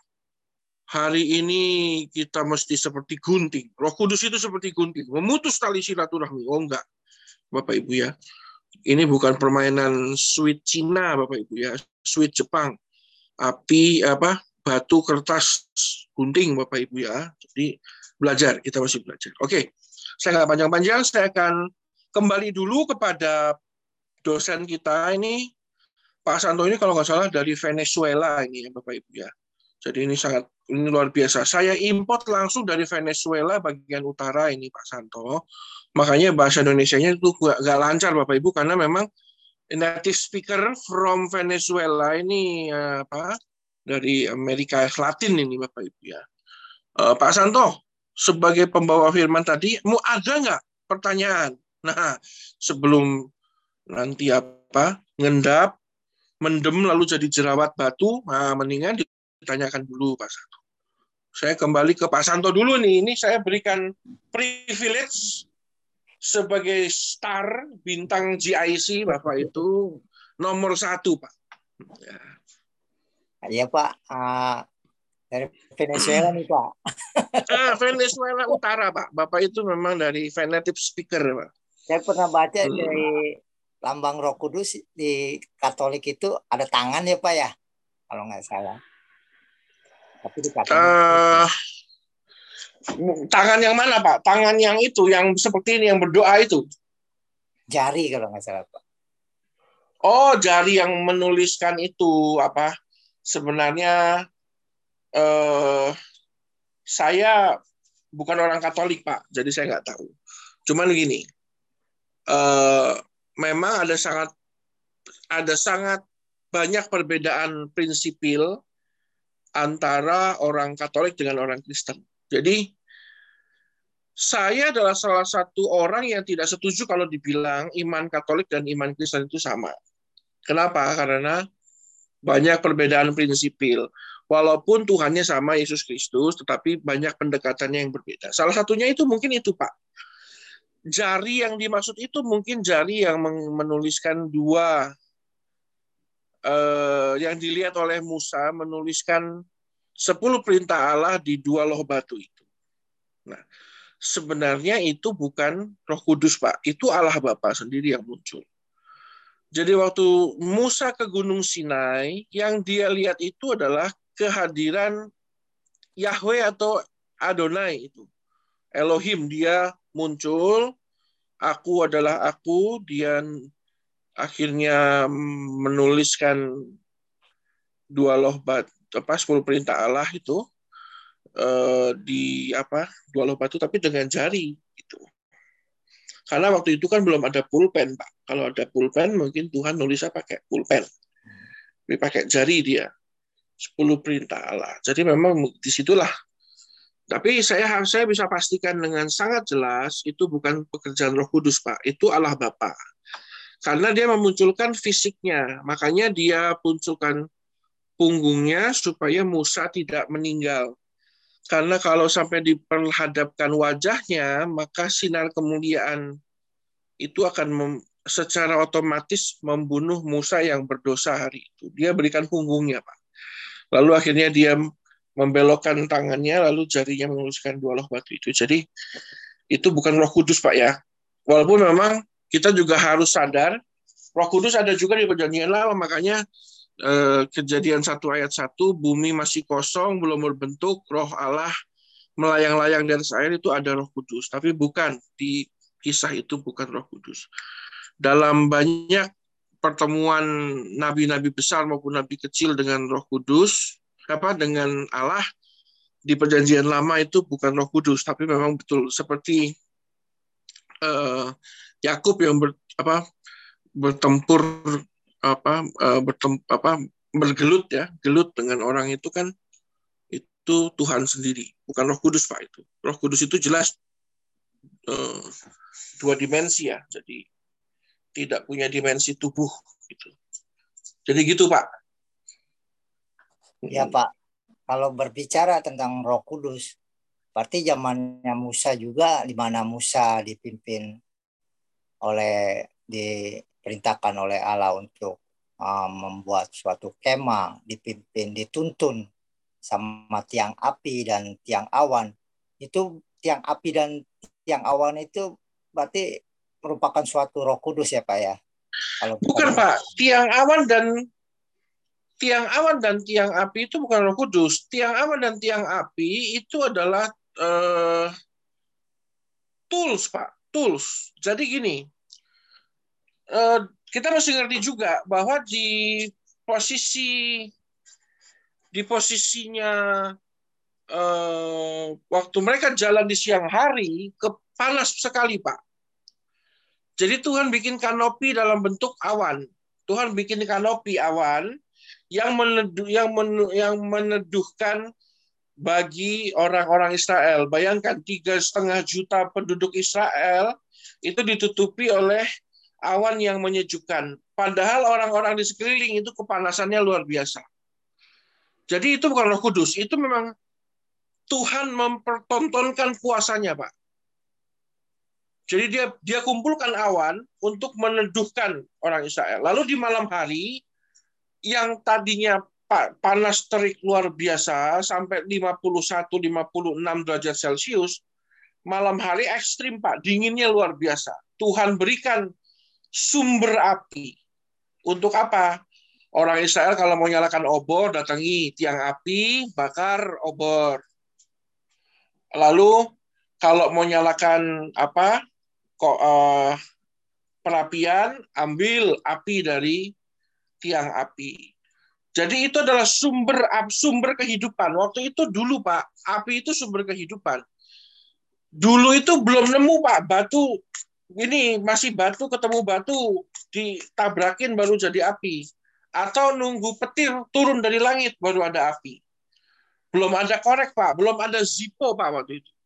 hari ini kita mesti seperti gunting. Roh Kudus itu seperti gunting, memutus tali silaturahmi. Oh enggak, Bapak Ibu ya. Ini bukan permainan sweet Cina, Bapak Ibu ya. Sweet Jepang. Api, batu, kertas, gunting, Bapak Ibu ya. Jadi belajar, kita masih belajar. Oke, saya nggak panjang-panjang, saya akan kembali dulu kepada dosen kita ini, Pak Santo ini kalau nggak salah dari Venezuela ini ya Bapak Ibu ya. Jadi ini luar biasa. Saya import langsung dari Venezuela bagian utara ini Pak Santo. Makanya bahasa Indonesianya itu nggak lancar Bapak Ibu karena memang native speaker from Venezuela ini dari Amerika Latin ini Bapak Ibu ya. Pak Santo, sebagai pembawa firman tadi, mau ada nggak pertanyaan? Nah, sebelum nanti ngendap, mendem lalu jadi jerawat batu, nah mendingan ditanyakan dulu Pak Santo. Saya kembali ke Pak Santo dulu nih. Ini saya berikan privilege sebagai star bintang GIC Bapak itu nomor 1 Pak. Ya. Iya Pak, dari Venezuela nih Pak. Venezuela Utara Pak. Bapak itu memang dari native speaker Pak. Saya pernah baca dari lambang Roh Kudus di Katolik itu ada tangan ya Pak ya, kalau nggak salah. Tapi di Katolik tangan yang mana Pak? Tangan yang itu, yang seperti ini, yang berdoa itu? Jari kalau nggak salah Pak. Oh, jari yang menuliskan itu sebenarnya saya bukan orang Katolik Pak, jadi saya nggak tahu. Cuman gini, memang ada sangat banyak perbedaan prinsipil antara orang Katolik dengan orang Kristen. Jadi saya adalah salah satu orang yang tidak setuju kalau dibilang iman Katolik dan iman Kristen itu sama. Kenapa? Karena banyak perbedaan prinsipil. Walaupun Tuhannya sama Yesus Kristus, tetapi banyak pendekatannya yang berbeda. Salah satunya itu mungkin itu, Pak. Jari yang dimaksud itu mungkin jari yang menuliskan yang dilihat oleh Musa, menuliskan 10 perintah Allah di 2 loh batu itu. Nah, sebenarnya itu bukan Roh Kudus, Pak. Itu Allah Bapa sendiri yang muncul. Jadi waktu Musa ke Gunung Sinai, yang dia lihat itu adalah kehadiran Yahweh atau Adonai itu. Elohim, dia muncul, aku adalah aku, dia akhirnya menuliskan 10 perintah Allah itu di 2 loh batu tapi dengan jari gitu. Karena waktu itu kan belum ada pulpen, Pak. Kalau ada pulpen mungkin Tuhan nulisnya pakai pulpen. Tapi pakai jari dia. 10 perintah Allah. Jadi memang disitulah. Tapi saya bisa pastikan dengan sangat jelas itu bukan pekerjaan Roh Kudus, Pak. Itu Allah Bapa. Karena dia memunculkan fisiknya. Makanya dia munculkan punggungnya supaya Musa tidak meninggal. Karena kalau sampai diperhadapkan wajahnya, maka sinar kemuliaan itu akan secara otomatis membunuh Musa yang berdosa hari itu. Dia berikan punggungnya, Pak. Lalu akhirnya dia membelokkan tangannya, lalu jarinya menuliskan 2 loh batu itu. Jadi itu bukan Roh Kudus, Pak ya. Walaupun memang kita juga harus sadar, Roh Kudus ada juga di Perjanjian Lama, makanya Kejadian 1 ayat 1, bumi masih kosong, belum berbentuk, roh Allah melayang-layang di atas air, itu ada Roh Kudus. Tapi bukan, di kisah itu bukan Roh Kudus. Dalam banyak pertemuan nabi-nabi besar maupun nabi kecil dengan Roh Kudus, dengan Allah, di Perjanjian Lama itu bukan Roh Kudus, tapi memang betul seperti Yakub yang bertempur bergelut gelut dengan orang itu kan, itu Tuhan sendiri, bukan Roh Kudus, Pak. Itu Roh Kudus itu jelas 2 dimensi ya, jadi tidak punya dimensi tubuh gitu. Jadi gitu, Pak. Ya, Pak. Kalau berbicara tentang Roh Kudus, berarti zamannya Musa juga, di mana Musa diperintahkan oleh Allah untuk membuat suatu kemah, dituntun sama tiang api dan tiang awan. Itu tiang api dan tiang awan itu berarti merupakan suatu Roh Kudus ya, Pak ya? Bukan, Pak. Tiang awan dan tiang api itu bukan Roh Kudus. Tiang awan dan tiang api itu adalah tools, Pak. Tools. Jadi gini, kita mesti ngerti juga bahwa di posisinya waktu mereka jalan di siang hari, panas sekali, Pak. Jadi Tuhan bikin kanopi dalam bentuk awan. Tuhan bikin kanopi awan yang meneduhkan bagi orang-orang Israel. Bayangkan 3,5 juta penduduk Israel itu ditutupi oleh awan yang menyejukkan. Padahal orang-orang di sekeliling itu kepanasannya luar biasa. Jadi itu bukan Roh Kudus, itu memang Tuhan mempertontonkan kuasanya, Pak. Jadi dia kumpulkan awan untuk meneduhkan orang Israel. Lalu di malam hari yang tadinya panas terik luar biasa sampai 51-56 derajat Celcius, malam hari ekstrim, Pak, dinginnya luar biasa. Tuhan berikan sumber api. Untuk apa? Orang Israel kalau mau nyalakan obor, datangi tiang api, bakar obor. Lalu kalau mau nyalakan perapian, ambil api dari tiang api. Jadi itu adalah sumber kehidupan. Waktu itu dulu, Pak, api itu sumber kehidupan. Dulu itu belum nemu, Pak, batu. Ini masih batu ketemu batu, ditabrakin baru jadi api. Atau nunggu petir turun dari langit baru ada api. Belum ada korek, Pak. Belum ada Zippo, Pak, waktu itu.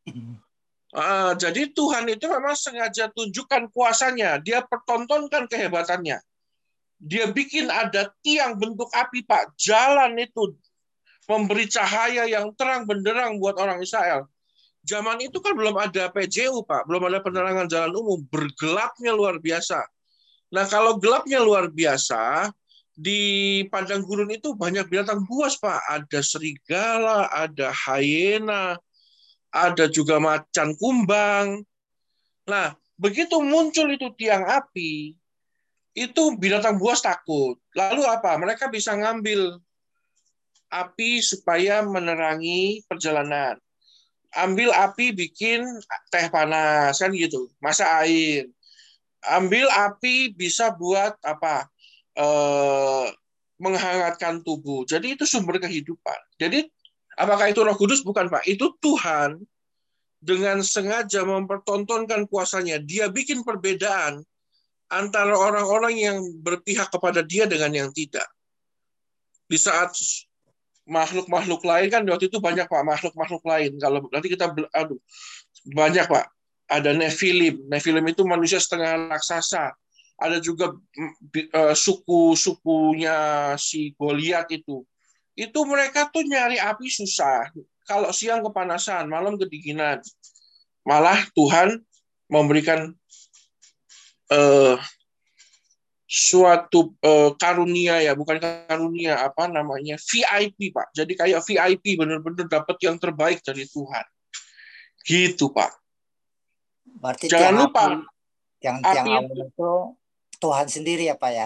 Jadi Tuhan itu memang sengaja tunjukkan kuasanya. Dia pertontonkan kehebatannya. Dia bikin ada tiang bentuk api, Pak. Jalan itu memberi cahaya yang terang benderang buat orang Israel. Zaman itu kan belum ada PJU, Pak. Belum ada penerangan jalan umum. Bergelapnya luar biasa. Nah, kalau gelapnya luar biasa, di padang gurun itu banyak binatang buas, Pak. Ada serigala, ada hyena, ada juga macan kumbang. Nah, begitu muncul itu tiang api, Itu binatang buas takut. Lalu apa? Mereka bisa ngambil api supaya menerangi perjalanan. Ambil api bikin teh panas kan gitu, masak air. Ambil api bisa buat apa? Eh, menghangatkan tubuh. Jadi itu sumber kehidupan. Jadi apakah itu Roh Kudus? Bukan, Pak. Itu Tuhan dengan sengaja mempertontonkan kuasanya. Dia bikin perbedaan antara orang-orang yang berpihak kepada dia dengan yang tidak. Di saat makhluk-makhluk lain kan waktu itu banyak, Pak, makhluk-makhluk lain. Kalau nanti kita banyak, Pak. Ada Nephilim. Nephilim itu manusia setengah raksasa. Ada juga suku-sukunya si Goliat itu. Itu mereka tuh nyari api susah. Kalau siang kepanasan, malam kedinginan. Malah Tuhan memberikan eh, suatu karunia, ya, bukan karunia, apa namanya, VIP, Pak. Jadi kayak VIP, benar-benar dapat yang terbaik dari Tuhan. Gitu, Pak. Berarti Jangan tiang lupa, api, tiang api awan itu Tuhan sendiri ya Pak ya?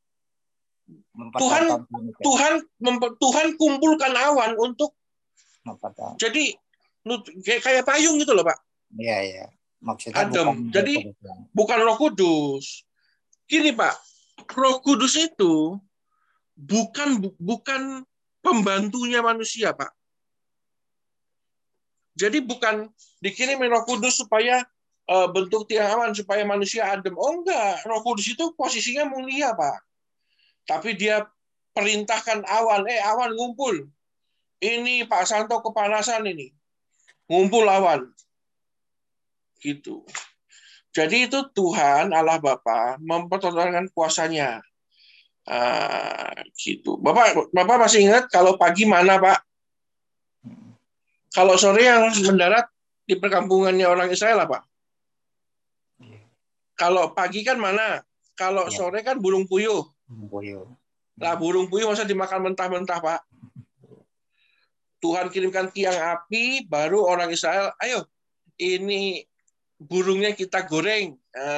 Tuhan Mempertontonkan itu. Tuhan kumpulkan awan untuk Mempertonton. jadi kayak payung gitu loh, Pak. Iya, iya. Maksudnya bukan Adem. Jadi bukan Roh Kudus. Gini, Pak, Roh Kudus itu bukan pembantunya manusia, Pak. Jadi bukan dikirimin Roh Kudus supaya bentuk tiang awan supaya manusia adem. Oh enggak, Roh Kudus itu posisinya mulia, Pak. Tapi dia perintahkan awan, awan ngumpul. Ini Pak Santo kepanasan ini. Ngumpul awan. Gitu. Jadi itu Tuhan Allah Bapa mempertontonkan kuasanya. Gitu. Bapak masih ingat kalau pagi mana, Pak? Kalau sore yang mendarat di perkampungannya orang Israel apa? Kalau pagi kan mana? Kalau sore kan burung puyuh. Lah burung puyuh masa dimakan mentah-mentah, Pak? Tuhan kirimkan tiang api, baru orang Israel, ayo, ini burungnya kita goreng.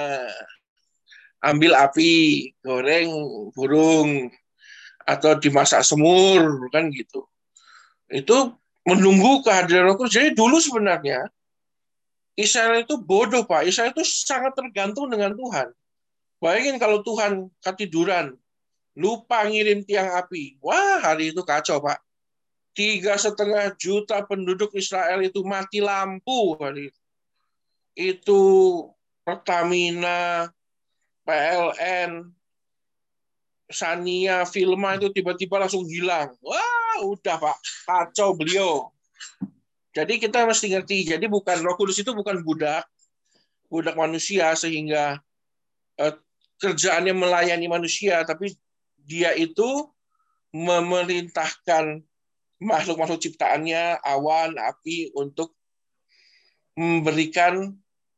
Ambil api, goreng burung, atau dimasak semur, kan gitu. Itu menunggu kehadiran Roh Kudus. Jadi dulu sebenarnya Israel itu bodoh, Pak. Israel itu sangat tergantung dengan Tuhan. Bayangin kalau Tuhan ketiduran, lupa ngirim tiang api. Wah, hari itu kacau, Pak. 3,5 juta penduduk Israel itu mati lampu hari itu. Itu Pertamina, PLN, Sania, Filma itu tiba-tiba langsung hilang. Wah, udah, Pak. Kacau beliau. Jadi kita mesti ngerti. Jadi bukan Roh Kudus itu bukan budak manusia sehingga kerjaannya melayani manusia, tapi dia itu memerintahkan makhluk-makhluk ciptaannya, awan, api, untuk memberikan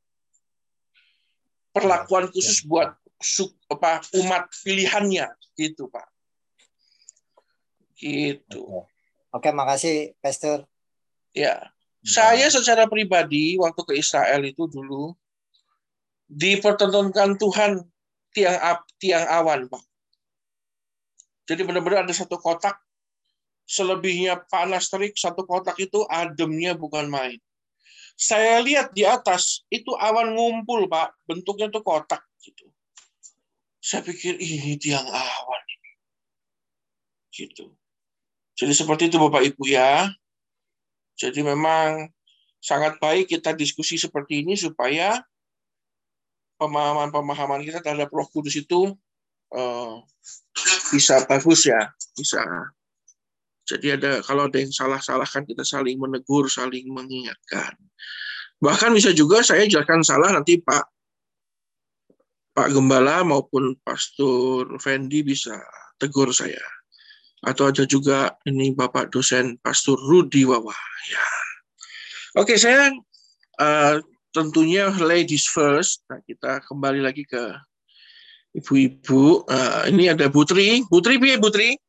perlakuan khusus buat umat pilihannya, gitu, Pak. Gitu. Oke, makasih, Pastor. Ya, saya secara pribadi waktu ke Israel itu dulu dipertontonkan Tuhan tiang awan, Pak. Jadi benar-benar ada satu kotak, selebihnya panas terik, satu kotak itu ademnya bukan main. Saya lihat di atas itu awan ngumpul, Pak, bentuknya tuh kotak gitu. Saya pikir ini tiang awan ini, gitu. Jadi seperti itu Bapak Ibu ya. Jadi memang sangat baik kita diskusi seperti ini supaya pemahaman kita terhadap Roh Kudus itu bisa bagus ya, bisa. Jadi kalau ada yang salah-salah kan kita saling menegur, saling mengingatkan. Bahkan bisa juga saya jelaskan salah, nanti Pak Gembala maupun Pastor Fendi bisa tegur saya. Atau ada juga ini Bapak dosen Pastor Rudi Wawa. Ya. Oke, saya tentunya ladies first. Nah, kita kembali lagi ke ibu-ibu. Ini ada Putri. Putri, piye Putri?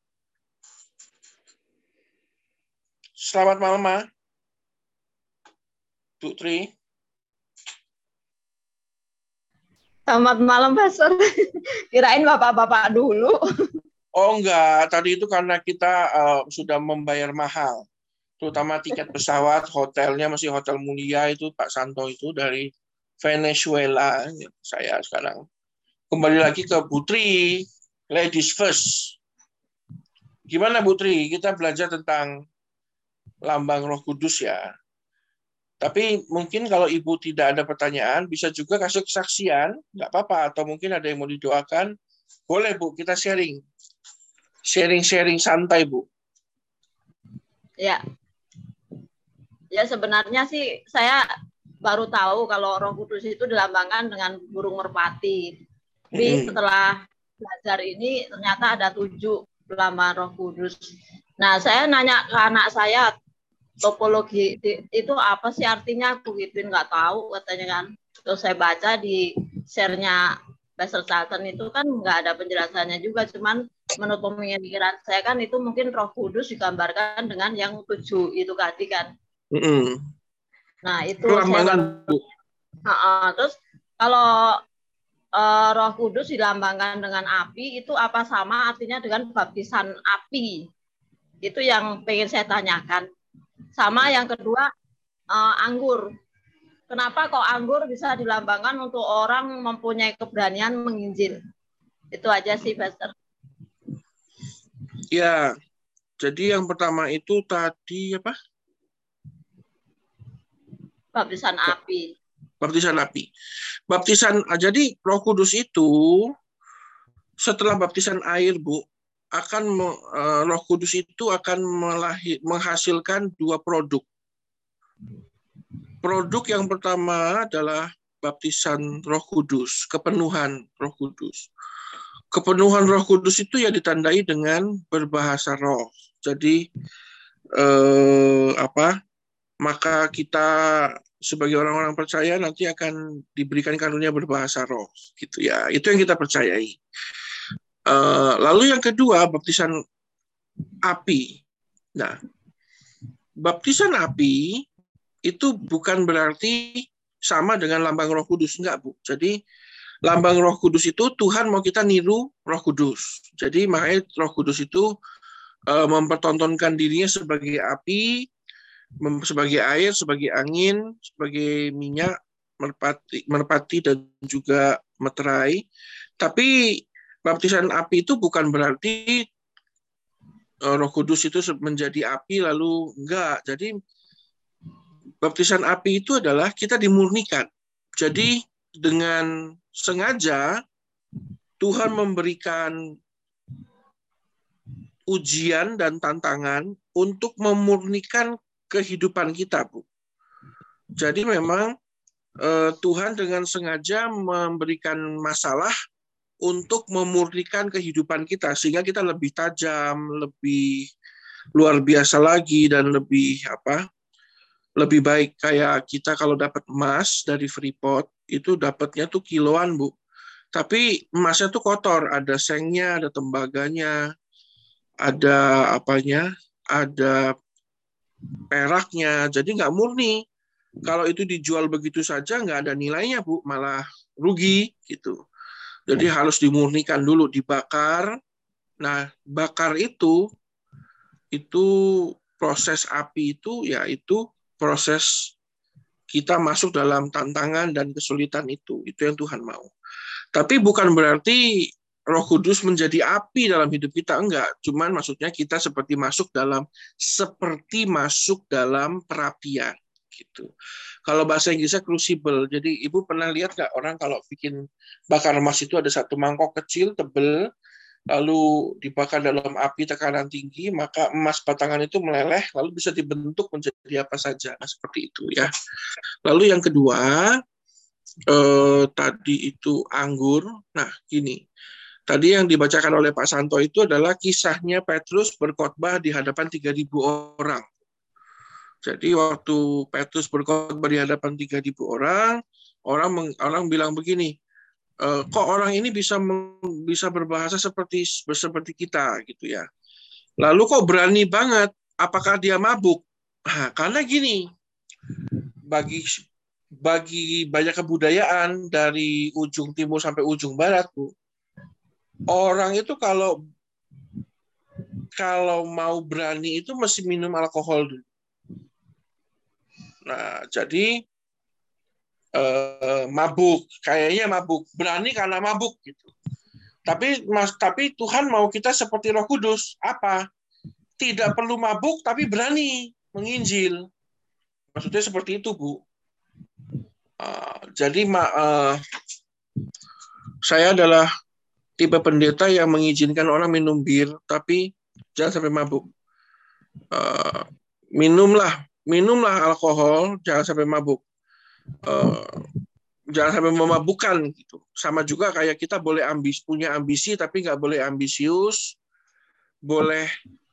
Selamat malam, Ma. Putri. Selamat malam, Pastor. Kirain bapak-bapak dulu. Oh enggak, tadi itu karena kita sudah membayar mahal. Terutama tiket pesawat, hotelnya masih Hotel Mulia itu Pak Santo itu dari Venezuela. Saya sekarang kembali lagi ke Putri, ladies first. Gimana Putri? Kita belajar tentang lambang Roh Kudus ya. Tapi mungkin kalau Ibu tidak ada pertanyaan, bisa juga kasih kesaksian, nggak apa-apa. Atau mungkin ada yang mau didoakan, boleh Bu, kita sharing. Sharing santai Bu. Ya. Ya sebenarnya sih saya baru tahu kalau Roh Kudus itu dilambangkan dengan burung merpati. Tapi setelah belajar ini ternyata ada 7 lambang Roh Kudus. Nah, saya nanya ke anak saya, topologi itu apa sih artinya? Aku gituin nggak tahu katanya kan. Terus saya baca di share-nya Pastor Charlton itu kan nggak ada penjelasannya juga, cuman menurut pemikiran saya kan itu mungkin Roh Kudus digambarkan dengan yang 7 itu tadi kan. Nah itu lambangan. Terus kalau Roh Kudus dilambangkan dengan api itu apa sama artinya dengan baptisan api? Itu yang pengen saya tanyakan. Sama yang kedua anggur. Kenapa kok anggur bisa dilambangkan untuk orang mempunyai keberanian menginjil? Itu aja sih, Pastor. Ya, jadi yang pertama itu tadi apa? Baptisan api. Baptisan api. Jadi Roh Kudus itu setelah baptisan air, Bu, Roh Kudus itu akan menghasilkan 2 produk. Produk yang pertama adalah baptisan Roh Kudus, kepenuhan Roh Kudus. Kepenuhan Roh Kudus itu ya ditandai dengan berbahasa roh. Jadi maka kita sebagai orang-orang percaya nanti akan diberikan karunia berbahasa roh, gitu ya. Itu yang kita percayai. Lalu yang kedua, baptisan api. Nah, baptisan api itu bukan berarti sama dengan lambang Roh Kudus, enggak, Bu. Jadi lambang Roh Kudus itu Tuhan mau kita niru Roh Kudus. Jadi makanya Roh Kudus itu mempertontonkan dirinya sebagai api, sebagai air, sebagai angin, sebagai minyak, merpati dan juga meterai. Tapi baptisan api itu bukan berarti Roh Kudus itu menjadi api lalu enggak. Jadi baptisan api itu adalah kita dimurnikan. Jadi dengan sengaja Tuhan memberikan ujian dan tantangan untuk memurnikan kehidupan kita, Bu. Jadi memang Tuhan dengan sengaja memberikan masalah untuk memurnikan kehidupan kita sehingga kita lebih tajam, lebih luar biasa lagi dan lebih baik. Kayak kita kalau dapat emas dari Freeport itu dapatnya tuh kiloan, Bu. Tapi emasnya tuh kotor, ada sengnya, ada tembaganya, ada ada peraknya, jadi nggak murni. Kalau itu dijual begitu saja nggak ada nilainya, Bu, malah rugi gitu. Jadi harus dimurnikan dulu, dibakar. Nah, bakar itu proses api itu yaitu proses kita masuk dalam tantangan dan kesulitan itu yang Tuhan mau. Tapi bukan berarti Roh Kudus menjadi api dalam hidup kita, enggak. Cuman maksudnya kita seperti masuk dalam perapian gitu. Kalau bahasa Inggrisnya crucible. Jadi Ibu pernah lihat nggak orang kalau bikin bakar emas itu ada satu mangkok kecil tebel, lalu dibakar dalam api tekanan tinggi, maka emas batangan itu meleleh, lalu bisa dibentuk menjadi apa saja. Nah, seperti itu ya. Lalu yang kedua, tadi itu anggur. Nah, gini. Tadi yang dibacakan oleh Pak Santo itu adalah kisahnya Petrus berkhotbah di hadapan 3.000 orang. Jadi waktu Petrus berkhotbah di hadapan 3.000 orang, orang bilang begini, kok orang ini bisa berbahasa seperti kita gitu ya. Lalu kok berani banget? Apakah dia mabuk? Nah, karena gini, bagi bagi banyak kebudayaan dari ujung timur sampai ujung barat, Bu, orang itu kalau mau berani itu mesti minum alkohol dulu. Nah, jadi mabuk, kayaknya mabuk, berani karena mabuk gitu. Tapi Tuhan mau kita seperti Roh Kudus, apa? Tidak perlu mabuk tapi berani menginjil. Maksudnya seperti itu, Bu. Jadi saya adalah tipe pendeta yang mengizinkan orang minum bir, tapi jangan sampai mabuk. Minumlah alkohol, jangan sampai mabuk. Jangan sampai memabukkan gitu. Sama juga kayak kita boleh punya ambisi tapi nggak boleh ambisius, boleh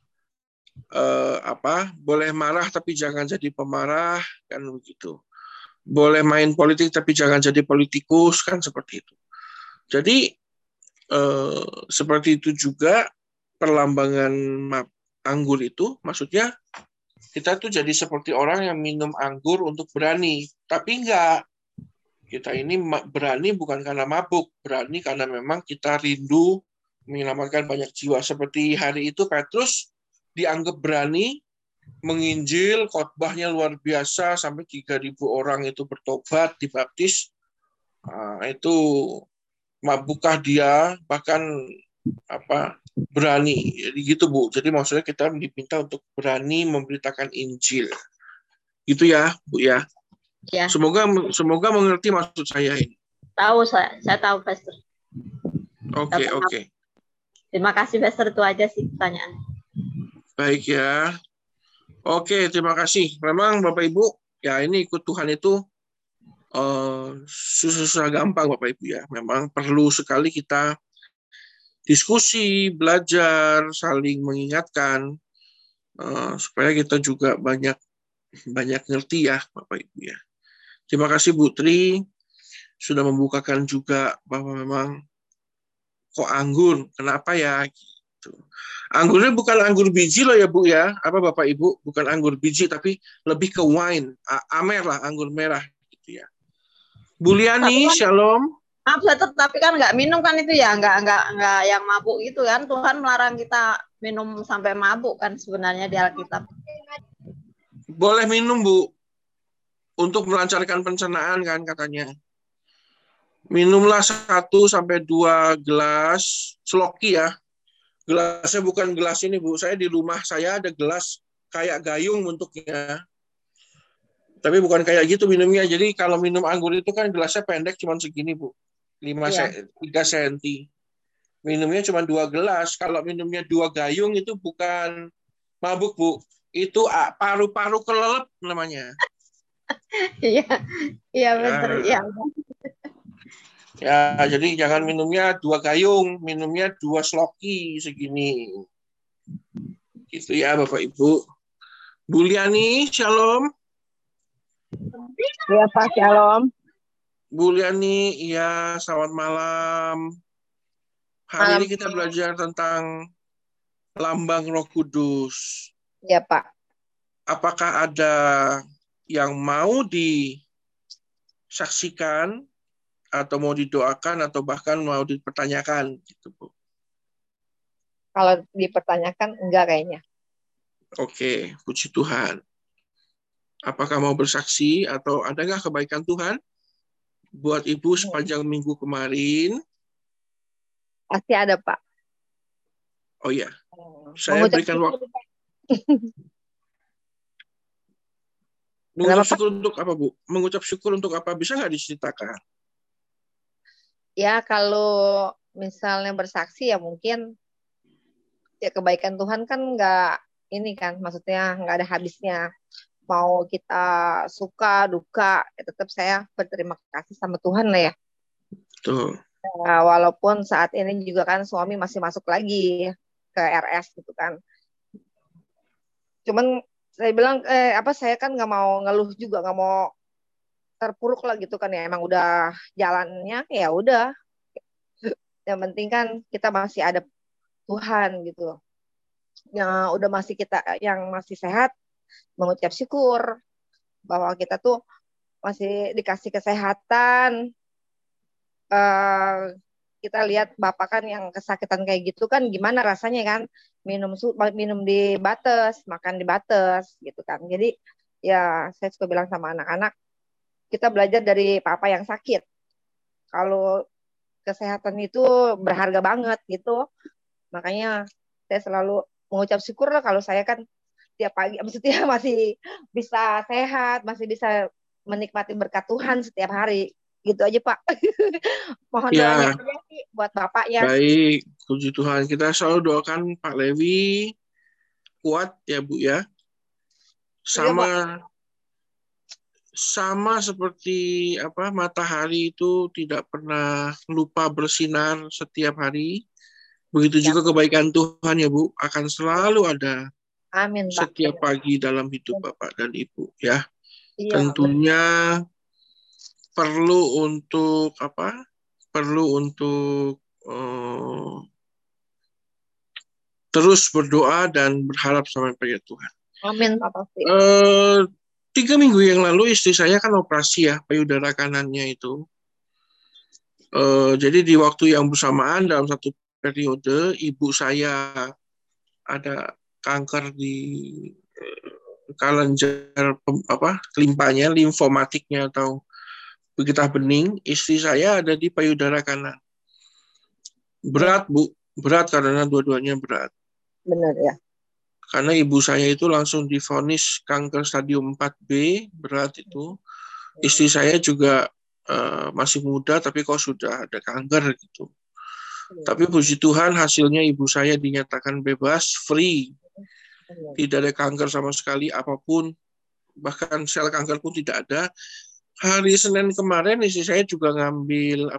boleh marah tapi jangan jadi pemarah, kan begitu. Boleh main politik tapi jangan jadi politikus, kan seperti itu. Jadi seperti itu juga perlambangan anggur itu, maksudnya kita tuh jadi seperti orang yang minum anggur untuk berani, tapi enggak. Kita ini berani bukan karena mabuk, berani karena memang kita rindu menyelamatkan banyak jiwa. Seperti hari itu Petrus dianggap berani menginjil, khotbahnya luar biasa sampai 3.000 orang itu bertobat, dibaptis. Itu mabukkah dia, bahkan berani. Jadi gitu, Bu. Jadi maksudnya kita diminta untuk berani memberitakan Injil. Gitu ya, Bu ya. Ya. Semoga mengerti maksud saya ini. Tahu saya tahu, Pastor. Oke. Terima kasih, Pastor, itu aja sih pertanyaan. Baik ya. Oke, terima kasih. Memang Bapak Ibu, ya ini ikut Tuhan itu susah gampang Bapak Ibu ya. Memang perlu sekali kita diskusi, belajar, saling mengingatkan supaya kita juga banyak ngerti ya Bapak Ibu ya. Terima kasih Bu Tri sudah membukakan juga bahwa memang kok anggur, kenapa ya gitu. Anggurnya bukan anggur biji loh ya Bu ya, Bapak Ibu, bukan anggur biji tapi lebih ke wine, amer lah, anggur merah gitu ya. Bu Liani, shalom. Maaf, tapi kan nggak minum kan itu ya, nggak yang mabuk gitu kan. Tuhan melarang kita minum sampai mabuk kan sebenarnya di Alkitab. Boleh minum Bu, untuk melancarkan pencernaan kan katanya. Minumlah 1-2 gelas sloki ya. Gelasnya bukan gelas ini Bu, saya di rumah saya ada gelas kayak gayung bentuknya. Tapi bukan kayak gitu minumnya. Jadi kalau minum anggur itu kan gelasnya pendek cuma segini Bu. 3 cm. Minumnya cuma 2 gelas. Kalau minumnya 2 gayung itu bukan mabuk Bu. Itu paru-paru kelelep namanya. Iya benar ya. Ya, jadi jangan minumnya 2 gayung, minumnya 2 sloki segini. Gitu ya Bapak Ibu. Bu Liani, shalom. Ya Pak, shalom. Bu Liani, iya selamat malam. Hari ini kita belajar tentang lambang Roh Kudus. Ya Pak. Apakah ada yang mau disaksikan atau mau didoakan atau bahkan mau dipertanyakan gitu Bu? Kalau dipertanyakan enggak kayaknya. Oke, puji Tuhan. Apakah mau bersaksi atau adakah kebaikan Tuhan buat Ibu sepanjang minggu kemarin? Pasti ada Pak. Oh ya, saya berikan waktu. Mengucap syukur untuk apa Bu? Mengucap syukur untuk apa? Bisa nggak diceritakan? Ya kalau misalnya bersaksi ya mungkin ya kebaikan Tuhan kan nggak ini kan, maksudnya nggak ada habisnya. Mau kita suka duka ya tetap saya berterima kasih sama Tuhan lah ya. Betul. Nah, walaupun saat ini juga kan suami masih masuk lagi ke RS gitu kan. Cuman saya bilang saya kan nggak mau ngeluh juga, nggak mau terpuruk lah gitu kan ya. Emang udah jalannya ya udah. Yang penting kan kita masih ada Tuhan gitu. Yang udah masih kita yang masih sehat mengucap syukur bahwa kita tuh masih dikasih kesehatan. Kita lihat Bapak kan yang kesakitan kayak gitu kan gimana rasanya kan, minum di batas, makan di batas gitu kan. Jadi ya saya suka bilang sama anak-anak, kita belajar dari Papa yang sakit. Kalau kesehatan itu berharga banget gitu. Makanya saya selalu mengucap syukur lah kalau saya kan tiap pagi, maksudnya masih bisa sehat, masih bisa menikmati berkat Tuhan setiap hari. Gitu aja Pak. Mohon doanya Ya, aja sih buat Bapak ya. baik. Puji Tuhan. Kita selalu doakan Pak Lewi kuat ya Bu ya. Iya Pak. Sama seperti matahari itu tidak pernah lupa bersinar setiap hari. Begitu juga kebaikan Tuhan ya Bu akan selalu ada Amin Pak. setiap pagi dalam hidup Bapak dan Ibu ya. Iya, Tentunya perlu untuk terus berdoa dan berharap sama pada Tuhan. amin Pak pasti. 3 minggu yang lalu istri saya kan operasi ya payudara kanannya itu. Jadi di waktu yang bersamaan dalam satu periode ibu saya ada kanker di kelenjar limpanya, limfomatiknya atau getah bening. Istri saya ada di payudara kanan. Berat Bu, berat karena dua-duanya berat. Benar ya. Karena ibu saya itu langsung divonis kanker stadium 4B, berat itu. Istri saya juga masih muda, tapi kok sudah ada kanker gitu. Tapi puji Tuhan hasilnya ibu saya dinyatakan bebas, free. Tidak ada kanker sama sekali apapun, bahkan sel kanker pun tidak ada. Hari Senin kemarin istri saya juga ngambil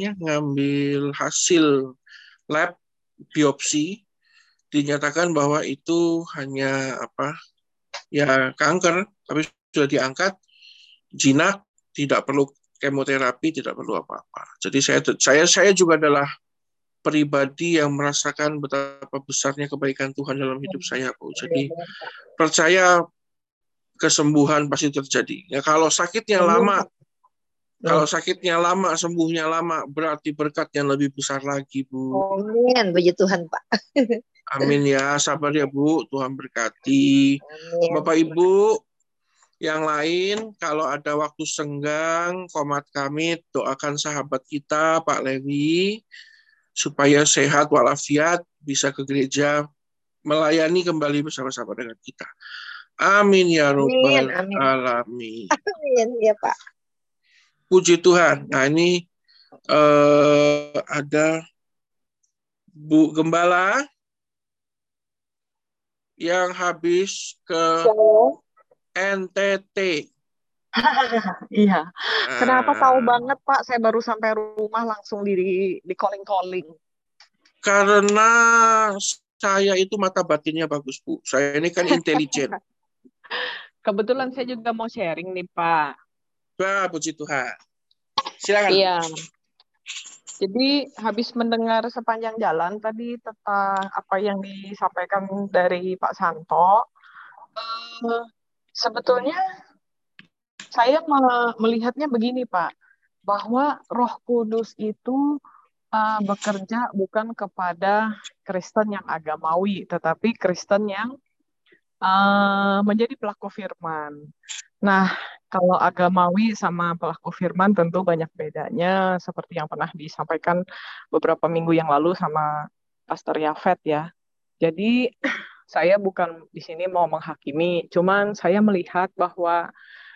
hasil lab biopsi, dinyatakan bahwa itu hanya kanker, tapi sudah diangkat, jinak, tidak perlu kemoterapi, tidak perlu apa-apa. Jadi saya juga adalah pribadi yang merasakan betapa besarnya kebaikan Tuhan dalam hidup saya, Bu. Jadi percaya kesembuhan pasti terjadi. Ya kalau sakitnya lama, sembuhnya lama, berarti berkatnya lebih besar lagi, Bu. Amin, puji Tuhan Pak. Amin ya, sabar ya Bu, Tuhan berkati. Amin. Bapak Ibu yang lain, kalau ada waktu senggang, komat kami doakan sahabat kita, Pak Lewi, supaya sehat walafiat, bisa ke gereja, melayani kembali bersama-sama dengan kita. Amin ya Rabbal Alamin. Amin ya Pak. Puji Tuhan. Nah ini ada Bu Gembala yang habis ke NTT. Iya. Kenapa tahu banget Pak? Saya baru sampai rumah langsung di calling-calling. Karena saya itu mata batinnya bagus, Bu. Saya ini kan intelijen. Kebetulan saya juga mau sharing nih, Pak. Wah, puji Tuhan. Silakan. Iya. Jadi habis mendengar sepanjang jalan tadi tentang apa yang disampaikan dari Pak Santo, sebetulnya saya melihatnya begini, Pak, bahwa Roh Kudus itu bekerja bukan kepada Kristen yang agamawi, tetapi Kristen yang menjadi pelaku firman. Nah, kalau agamawi sama pelaku firman tentu banyak bedanya, seperti yang pernah disampaikan beberapa minggu yang lalu sama Pastor Yafet ya. Jadi saya bukan di sini mau menghakimi, cuman saya melihat bahwa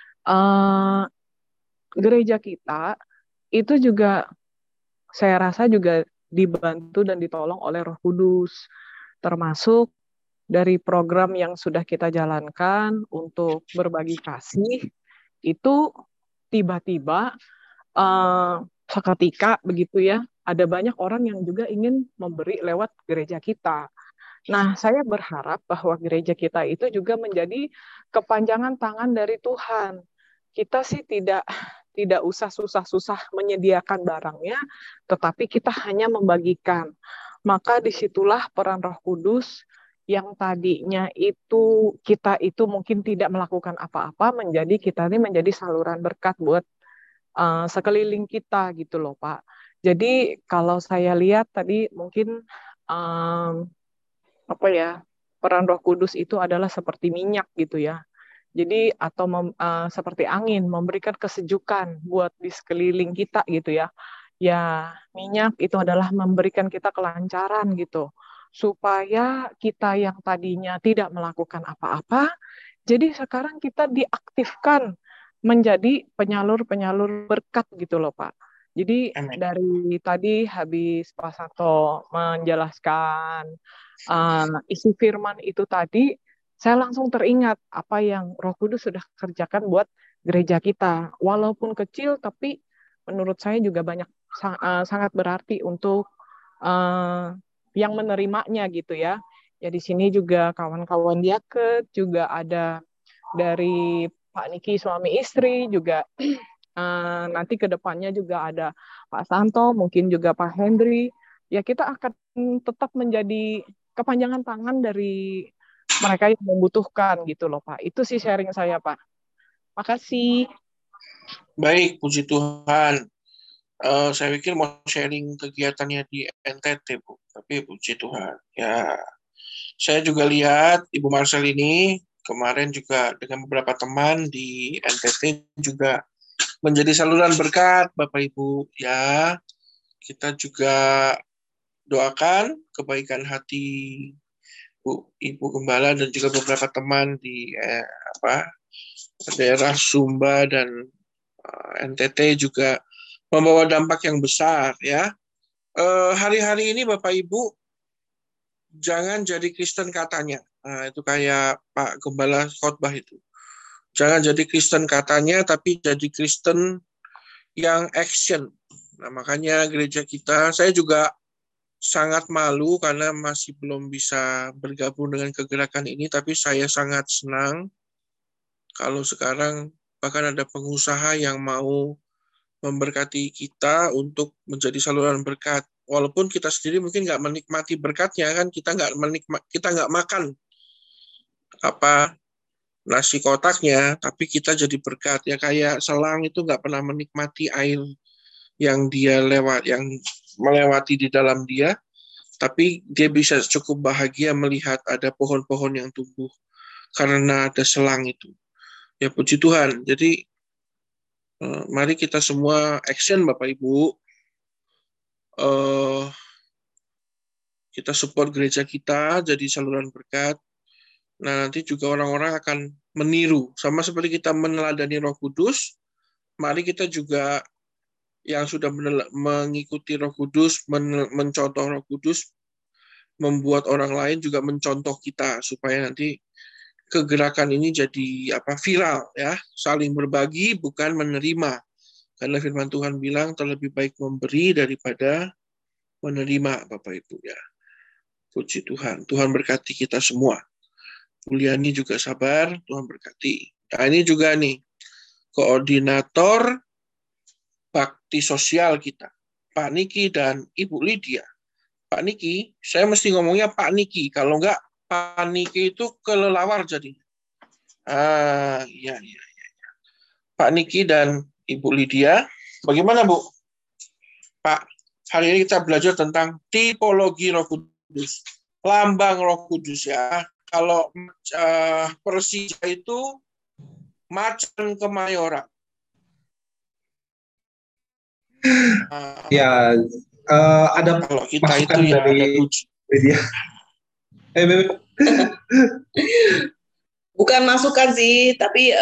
gereja kita itu juga saya rasa juga dibantu dan ditolong oleh Roh Kudus, termasuk dari program yang sudah kita jalankan untuk berbagi kasih, itu tiba-tiba seketika begitu ya, ada banyak orang yang juga ingin memberi lewat gereja kita. Nah, saya berharap bahwa gereja kita itu juga menjadi kepanjangan tangan dari Tuhan. Kita sih tidak usah susah-susah menyediakan barangnya, tetapi kita hanya membagikan. Maka disitulah peran Roh Kudus yang tadinya itu kita itu mungkin tidak melakukan apa-apa, menjadi kita ini menjadi saluran berkat buat sekeliling kita gitu loh Pak. Jadi kalau saya lihat tadi mungkin apa ya, peran Roh Kudus itu adalah seperti minyak gitu ya. Jadi atau seperti angin memberikan kesejukan buat di sekeliling kita gitu ya. Ya, minyak itu adalah memberikan kita kelancaran gitu. Supaya kita yang tadinya tidak melakukan apa-apa, jadi sekarang kita diaktifkan menjadi penyalur-penyalur berkat gitu loh Pak. Jadi Amin. dari tadi habis Pak Santo menjelaskan isi firman itu tadi, saya langsung teringat apa yang Roh Kudus sudah kerjakan buat gereja kita. Walaupun kecil, tapi menurut saya juga sangat berarti untuk yang menerimanya gitu ya. Ya di sini juga kawan-kawan diaket juga ada dari Pak Niki suami istri juga nanti ke depannya juga ada Pak Santo, mungkin juga Pak Hendri. Ya kita akan tetap menjadi kepanjangan tangan dari mereka yang membutuhkan gitu loh Pak. Itu sih sharing saya Pak. Makasih. Baik, puji Tuhan. Saya pikir mau sharing kegiatannya di NTT, Bu. Tapi puji Tuhan. Ya, saya juga lihat Ibu Marcel ini kemarin juga dengan beberapa teman di NTT juga menjadi saluran berkat, Bapak Ibu. Ya, kita juga doakan kebaikan hati Ibu Gembala dan juga beberapa teman di daerah Sumba dan NTT juga membawa dampak yang besar ya. Hari-hari ini Bapak Ibu jangan jadi Kristen katanya. Nah, itu kayak Pak Gembala khotbah itu. Jangan jadi Kristen katanya, tapi jadi Kristen yang action. Nah, makanya gereja kita, saya juga sangat malu karena masih belum bisa bergabung dengan kegerakan ini, tapi saya sangat senang kalau sekarang bahkan ada pengusaha yang mau memberkati kita untuk menjadi saluran berkat. Walaupun kita sendiri mungkin nggak menikmati berkatnya kan, kita nggak makan nasi kotaknya, tapi kita jadi berkat ya, kayak selang itu nggak pernah menikmati air yang melewati di dalam dia, tapi dia bisa cukup bahagia melihat ada pohon-pohon yang tumbuh karena ada selang itu. Ya puji Tuhan. Jadi mari kita semua action Bapak Ibu. Kita support gereja kita jadi saluran berkat. Nah, nanti juga orang-orang akan meniru. Sama seperti kita meneladani Roh Kudus, mari kita juga yang sudah mengikuti Roh Kudus, mencontoh Roh Kudus, membuat orang lain juga mencontoh kita, supaya nanti kegerakan ini jadi viral ya, saling berbagi bukan menerima. Karena firman Tuhan bilang terlebih baik memberi daripada menerima, Bapak Ibu ya. Puji Tuhan. Tuhan berkati kita semua. Juliani juga sabar, Tuhan berkati. Nah, ini juga nih koordinator bakti sosial kita, Pak Niki dan Ibu Lydia. Pak Niki, saya mesti ngomongnya Pak Niki, kalau enggak Pak Niki itu kelelawar jadinya. Iya. Pak Niki dan Ibu Lydia, bagaimana Bu? Pak, hari ini kita belajar tentang tipologi Roh Kudus, lambang Roh Kudus ya. Kalau Persija itu macan kemayoran. Ya, ada kalau kita itu yang ada Lydia. Bukan masukan sih, tapi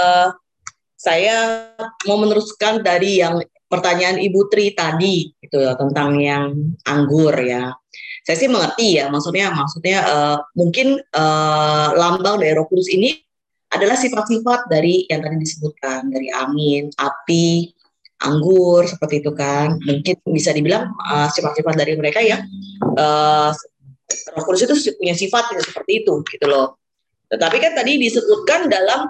saya mau meneruskan dari yang pertanyaan Ibu Tri tadi gitu ya, tentang yang anggur ya. Saya sih mengerti ya, maksudnya mungkin lambang dari Roh Kudus ini adalah sifat-sifat dari yang tadi disebutkan, dari angin, api, anggur, seperti itu kan. Mungkin bisa dibilang sifat-sifat dari mereka ya. Roh Kudus itu punya sifat yang seperti itu gitu loh. Tetapi kan tadi disebutkan dalam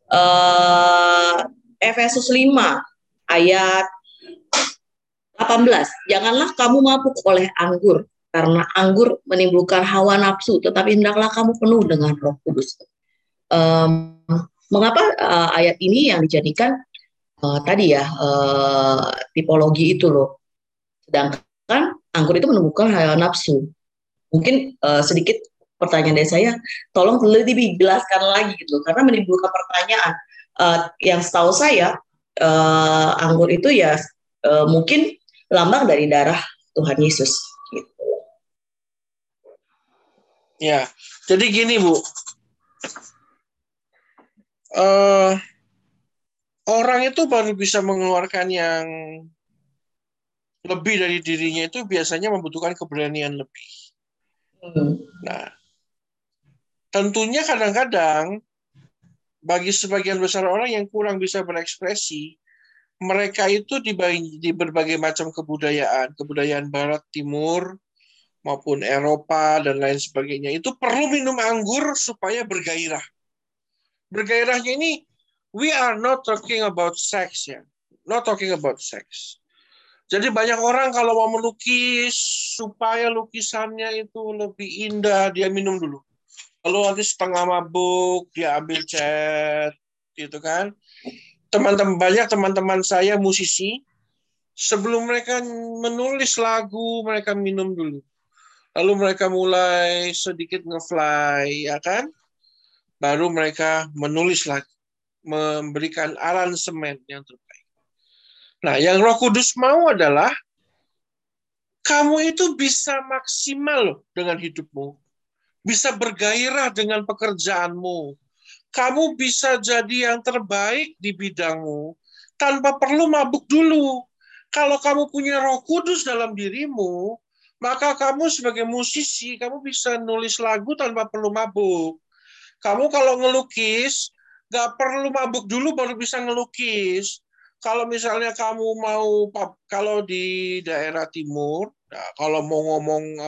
Efesus 5 ayat 18, janganlah kamu mabuk oleh anggur karena anggur menimbulkan hawa nafsu, tetapi hendaklah kamu penuh dengan Roh Kudus. Mengapa ayat ini yang dijadikan tadi ya tipologi itu loh. Sedangkan anggur itu menimbulkan hawa nafsu. Mungkin sedikit pertanyaan dari saya, tolong lebih dijelaskan lagi gitu, karena menimbulkan pertanyaan. Yang setahu saya anggur itu ya mungkin lambang dari darah Tuhan Yesus. Gitu. Ya, jadi gini Bu, orang itu baru bisa mengeluarkan yang lebih dari dirinya itu biasanya membutuhkan keberanian lebih. Nah, tentunya kadang-kadang bagi sebagian besar orang yang kurang bisa berekspresi, mereka itu di berbagai macam kebudayaan Barat, Timur, maupun Eropa, dan lain sebagainya, itu perlu minum anggur supaya bergairah. Bergairahnya ini, we are not talking about sex, ya. Not talking about sex. Jadi banyak orang kalau mau melukis, supaya lukisannya itu lebih indah, dia minum dulu. Lalu nanti setengah mabuk, dia ambil cat, gitu kan. Banyak teman-teman saya musisi, sebelum mereka menulis lagu, mereka minum dulu. Lalu mereka mulai sedikit nge-fly, ya kan? Baru mereka menulis lagi, memberikan aransemen yang terbaik. Nah, yang Roh Kudus mau adalah kamu itu bisa maksimal loh dengan hidupmu. Bisa bergairah dengan pekerjaanmu. Kamu bisa jadi yang terbaik di bidangmu tanpa perlu mabuk dulu. Kalau kamu punya Roh Kudus dalam dirimu, maka kamu sebagai musisi, kamu bisa nulis lagu tanpa perlu mabuk. Kamu kalau ngelukis, nggak perlu mabuk dulu baru bisa ngelukis. Kalau misalnya kamu kalau di daerah timur, nah, kalau mau ngomong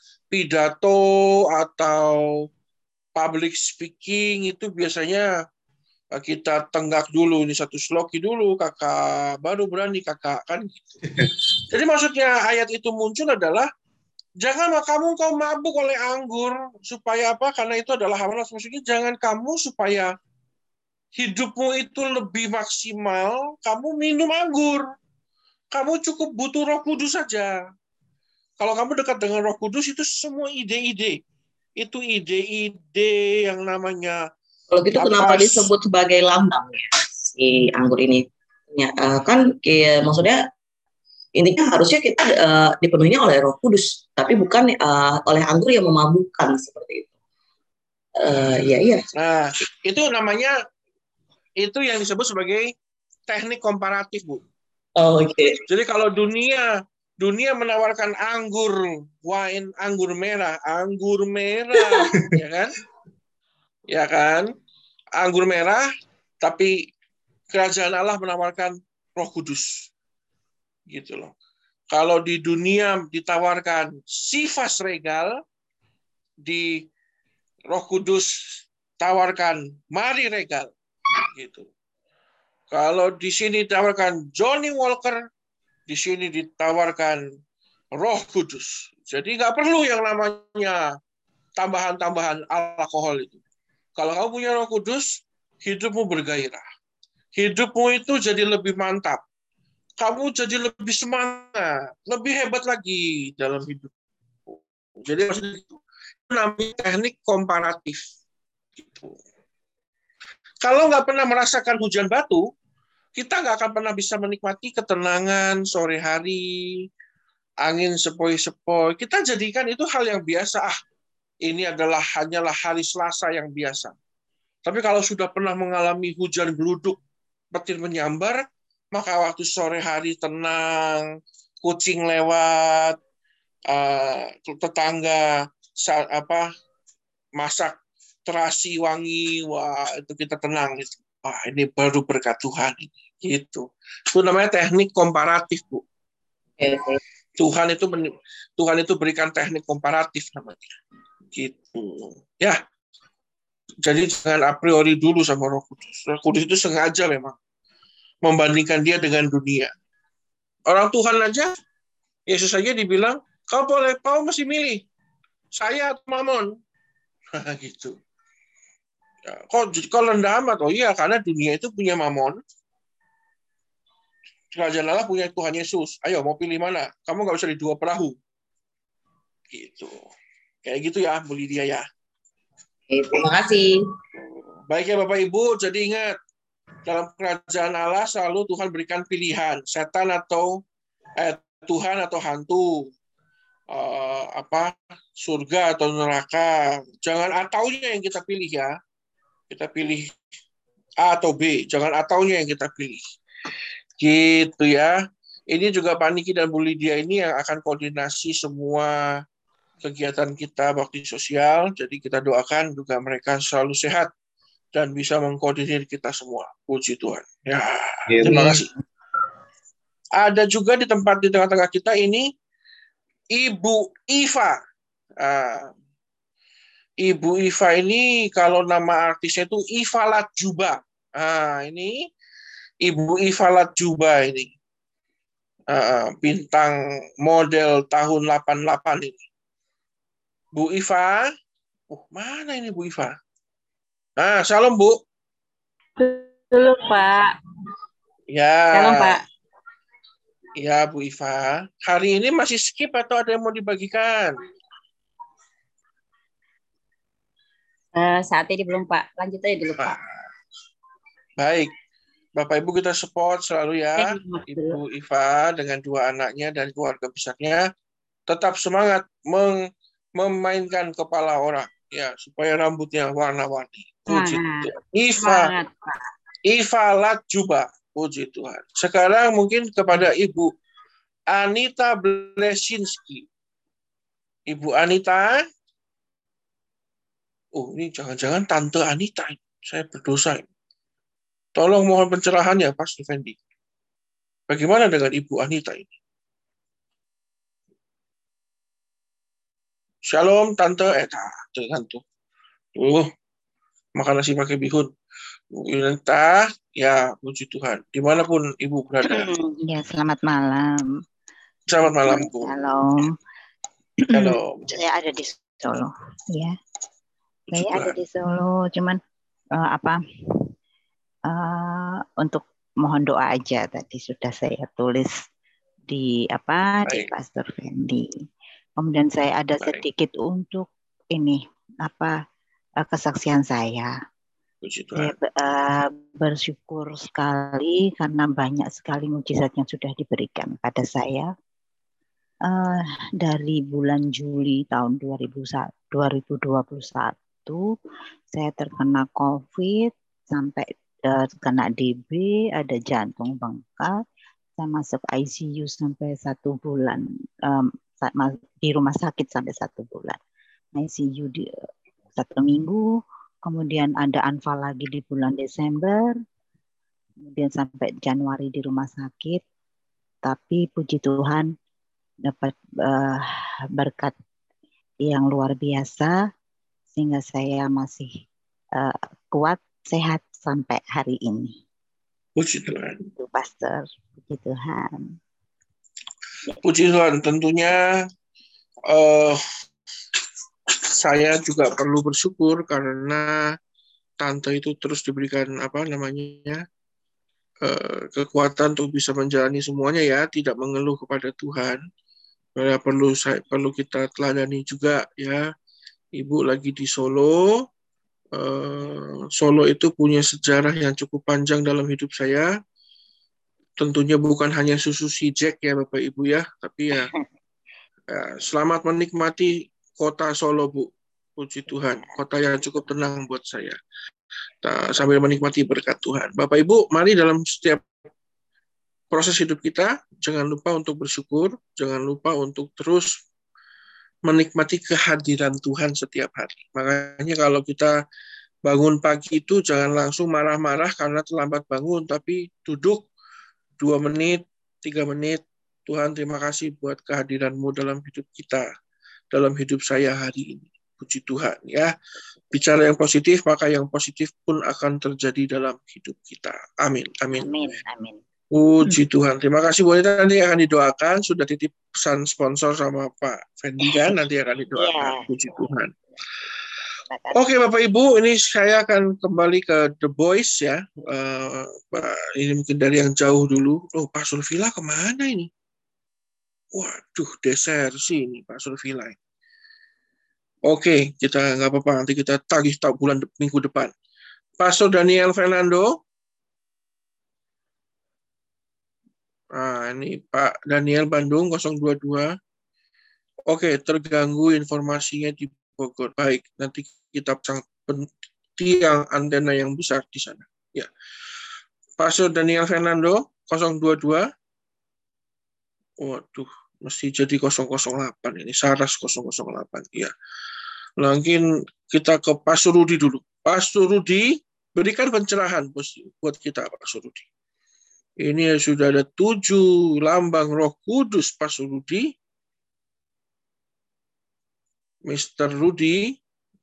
pidato atau public speaking itu biasanya kita tenggak dulu, ini satu sloki dulu, kakak baru berani kakak kan gitu. Jadi maksudnya ayat itu muncul adalah jangan kamu mabuk oleh anggur supaya apa? Karena itu adalah hawa nafsu. Maksudnya jangan kamu supaya hidupmu itu lebih maksimal, kamu minum anggur. Kamu cukup butuh Roh Kudus saja. Kalau kamu dekat dengan Roh Kudus, itu semua ide-ide. Itu ide-ide yang namanya... Kalau gitu kenapa disebut sebagai lambang ya, si anggur ini? Ya, kan maksudnya intinya harusnya kita dipenuhinya oleh Roh Kudus, tapi bukan oleh anggur yang memabukkan seperti itu. Iya. Nah, itu namanya... Itu yang disebut sebagai teknik komparatif, Bu. Oh, oke. Jadi kalau dunia menawarkan wine anggur merah, ya kan? Ya kan? Anggur merah, tapi kerajaan Allah menawarkan Roh Kudus. Gitu loh. Kalau di dunia ditawarkan sifas regal, di Roh Kudus tawarkan mari regal. Gitu. Kalau di sini ditawarkan Johnny Walker, di sini ditawarkan Roh Kudus. Jadi nggak perlu yang namanya tambahan-tambahan alkohol itu. Kalau kamu punya Roh Kudus, hidupmu bergairah. Hidupmu itu jadi lebih mantap. Kamu jadi lebih semangat, lebih hebat lagi dalam hidupmu. Jadi maksudnya itu namanya teknik komparatif. Gitu. Kalau nggak pernah merasakan hujan batu, kita nggak akan pernah bisa menikmati ketenangan sore hari, angin sepoi-sepoi. Kita jadikan itu hal yang biasa. Ini hanyalah hari Selasa yang biasa. Tapi kalau sudah pernah mengalami hujan geluduk, petir menyambar, maka waktu sore hari tenang, kucing lewat, tetangga masak terasi wangi, wah itu kita tenang gitu. Wah ini baru berkat Tuhan gitu. Itu namanya teknik komparatif, Bu. Tuhan itu berikan teknik komparatif namanya. Gitu. Ya. Jadi jangan a priori dulu sama Roh Kudus. Roh Kudus itu sengaja memang membandingkan dia dengan dunia. Orang Tuhan aja, Yesus saja dibilang Kau mesti milih saya atau Mamon. Gitu. Ya, kok rendah amat? Oh iya, karena dunia itu punya Mamon. Kerajaan Allah punya Tuhan Yesus. Ayo, mau pilih mana? Kamu nggak usah di dua perahu. Gitu. Kayak gitu ya, Bu Lydia ya. Terima kasih. Baik ya Bapak Ibu, jadi ingat, dalam kerajaan Allah selalu Tuhan berikan pilihan, setan atau Tuhan atau hantu, surga atau neraka. Jangan ataunya yang kita pilih ya. Kita pilih A atau B, jangan ataunya yang kita pilih. Gitu ya. Ini juga Pak Niki dan Bu Lydia ini yang akan koordinasi semua kegiatan kita bakti sosial. Jadi kita doakan juga mereka selalu sehat dan bisa mengkoordinir kita semua. Puji Tuhan. Ya, terima kasih. Ada juga di tengah-tengah kita ini Ibu Iva. Ibu Iva ini kalau nama artisnya itu Iva Latjuba. Ini Ibu Iva Latjuba ini. Bintang model tahun 88 ini. Bu Iva. Mana ini Bu Iva? Salam Bu. Dulu Pak. Ya. Salam Pak. Ya Bu Iva. Hari ini masih skip atau ada yang mau dibagikan? Saat ini belum Pak. Lanjut aja dulu Pak. Baik. Bapak Ibu kita support selalu ya. Ibu Iva dengan dua anaknya dan keluarga besarnya. Tetap semangat memainkan kepala orang. Ya, supaya rambutnya warna-warni. Puji Tuhan. Iva Latjuba. Puji Tuhan. Sekarang mungkin kepada Ibu Anita Blesinski. Ibu Anita. Ini jangan-jangan Tante Anita. Saya berdosa. Tolong mohon pencerahannya, Pak Effendi. Bagaimana dengan Ibu Anita ini? Shalom, Tante. Tante. Makan nasi pakai bihun. Entah, ya puji Tuhan. Dimanapun Ibu berada. Ya, selamat malam. Selamat malam, Bu. Shalom. Shalom. Saya ada di Solo, ya. Saya ada di Solo, cuman untuk mohon doa aja tadi sudah saya tulis di di Pastor Fendi. Kemudian saya ada sedikit untuk ini kesaksian saya. Saya bersyukur sekali karena banyak sekali mukjizat yang sudah diberikan pada saya. Dari bulan Juli tahun 2021 saya terkena COVID sampai kena DB, ada jantung bengkak, saya masuk ICU sampai 1 bulan, di rumah sakit sampai 1 bulan, ICU di 1 minggu, kemudian ada anfal lagi di bulan Desember, kemudian sampai Januari di rumah sakit, tapi puji Tuhan dapat berkat yang luar biasa sehingga saya masih kuat, sehat sampai hari ini. Puji Tuhan. Itu Pastor, puji Tuhan. Puji Tuhan, tentunya saya juga perlu bersyukur karena Tante itu terus diberikan kekuatan untuk bisa menjalani semuanya ya, tidak mengeluh kepada Tuhan. Perlu kita teladani juga ya. Ibu lagi di Solo. Solo itu punya sejarah yang cukup panjang dalam hidup saya. Tentunya bukan hanya susu si Jack ya Bapak Ibu ya, tapi ya selamat menikmati kota Solo Bu. Puji Tuhan, kota yang cukup tenang buat saya. Sambil menikmati berkat Tuhan. Bapak Ibu, mari dalam setiap proses hidup kita, jangan lupa untuk bersyukur, jangan lupa untuk terus menikmati kehadiran Tuhan setiap hari. Makanya kalau kita bangun pagi itu jangan langsung marah-marah karena terlambat bangun, tapi duduk 2 menit, 3 menit. Tuhan, terima kasih buat kehadiran-Mu dalam hidup kita, dalam hidup saya hari ini. Puji Tuhan ya. Bicara yang positif, maka yang positif pun akan terjadi dalam hidup kita. Amin. Amin. Amin. Amin. Puji Tuhan. Terima kasih Bu Anita, nanti akan didoakan. Sudah titip pesan sponsor sama Pak Fendi kan, nanti akan didoakan. Puji Tuhan. Oke Bapak Ibu, ini saya akan kembali ke The Boys ya. Ini mungkin dari yang jauh dulu. Oh, Pak Sulfila kemana ini? Waduh, desersi ini Pak Sulfila. Oke, kita nggak apa-apa, nanti kita tagih minggu depan. Pastor Daniel Fernando. Nah, ini Pak Daniel Bandung 022. Oke, terganggu informasinya di Bogor. Baik, nanti kita pasang tiang antena yang besar di sana. Ya. Pastor Daniel Fernando 022. Waduh, mesti jadi 008 ini, Saras 008. Ya. Mungkin kita ke Pastor Rudi dulu. Pastor Rudi, berikan pencerahan buat kita, Pastor Rudi. Ini sudah ada 7 lambang Roh Kudus, Pastor Rudi. Mr. Rudi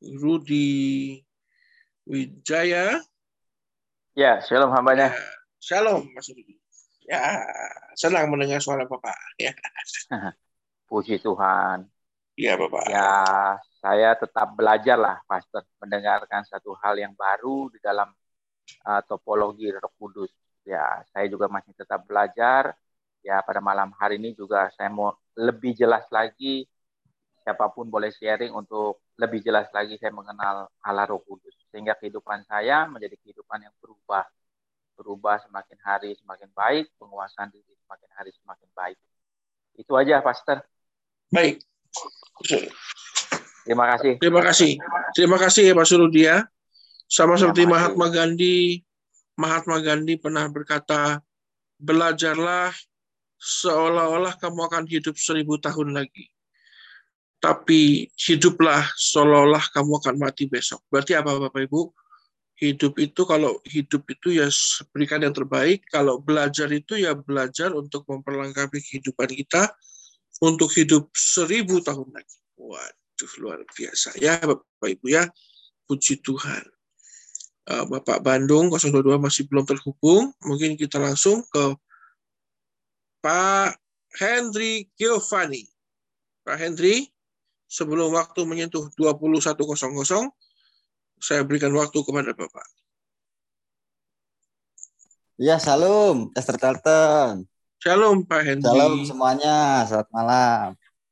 Wijaya. Ya, shalom hambanya. Ya, shalom, Mas Rudi. Ya, senang mendengar suara Bapak. Ya. Puji Tuhan. Iya, Bapak. Ya, saya tetap belajar lah, Pastor, mendengarkan satu hal yang baru di dalam topologi Roh Kudus. Ya, saya juga masih tetap belajar. Ya, pada malam hari ini juga saya mau lebih jelas lagi. Siapapun boleh sharing untuk lebih jelas lagi saya mengenal Allah Roh Kudus. Sehingga kehidupan saya menjadi kehidupan yang berubah. Berubah semakin hari semakin baik, penguasaan diri semakin hari semakin baik. Itu aja, Pastor. Baik. Terima kasih. Terima kasih. Terima kasih ya Pak Surudia. Sama seperti Mahatma Gandhi pernah berkata, belajarlah seolah-olah kamu akan hidup 1000 tahun lagi. Tapi hiduplah seolah-olah kamu akan mati besok. Berarti apa Bapak Ibu? Kalau hidup itu ya berikan yang terbaik. Kalau belajar itu ya belajar untuk memperlengkapi kehidupan kita untuk hidup 1000 tahun lagi. Waduh, luar biasa ya Bapak Ibu ya. Puji Tuhan. Bapak Bandung 022 masih belum terhubung. Mungkin kita langsung ke Pak Henry Giovanni. Pak Henry, sebelum waktu menyentuh 21.00, saya berikan waktu kepada Bapak. Ya, shalom, Pastor Telton. Shalom, Pak Henry. Shalom semuanya, selamat malam.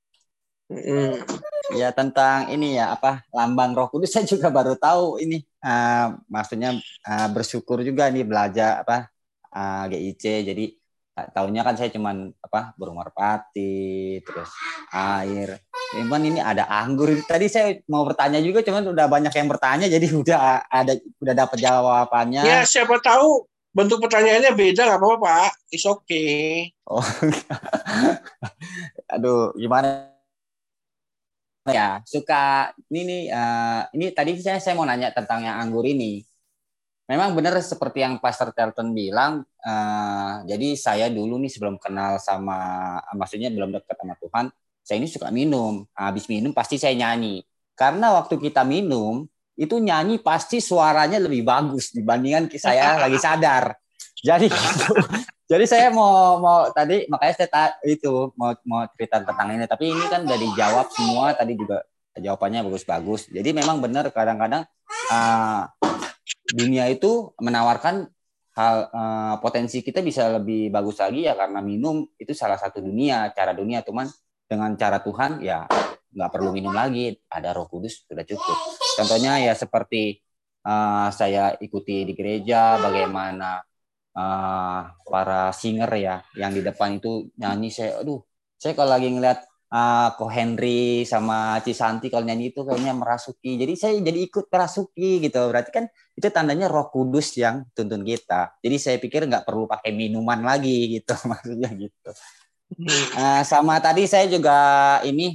Ya, tentang ini ya, lambang Roh Kudus saya juga baru tahu ini. Maksudnya bersyukur juga nih belajar GIC. Jadi tahunya kan saya cuman burung merpati, terus air. Cuman ini ada anggur. Tadi saya mau bertanya juga, cuman udah banyak yang bertanya, jadi udah dapat jawabannya. Ya, siapa tahu bentuk pertanyaannya beda, nggak apa-apa Pak. It's okay. Oh, aduh, gimana? Ya, suka ini tadi saya mau nanya tentang yang anggur ini. Memang benar seperti yang Pastor Telton bilang, jadi saya dulu nih sebelum kenal maksudnya belum dekat sama Tuhan, saya ini suka minum. Habis minum pasti saya nyanyi. Karena waktu kita minum, itu nyanyi pasti suaranya lebih bagus dibandingkan saya lagi sadar. Jadi saya mau tadi, makanya saya mau cerita tentang ini. Tapi ini kan udah dijawab semua, tadi juga jawabannya bagus-bagus. Jadi memang benar kadang-kadang dunia itu menawarkan hal potensi kita bisa lebih bagus lagi ya, karena minum itu salah satu cara dunia, cuman dengan cara Tuhan ya nggak perlu minum lagi, ada Roh Kudus sudah cukup. Contohnya ya seperti saya ikuti di gereja bagaimana para singer ya yang di depan itu nyanyi, saya kalau lagi ngeliat Ko Henry sama Cisanti kalau nyanyi itu kayaknya merasuki, jadi saya jadi ikut merasuki gitu. Berarti kan itu tandanya Roh Kudus yang tuntun kita. Jadi saya pikir nggak perlu pakai minuman lagi gitu, maksudnya gitu. Sama tadi saya juga ini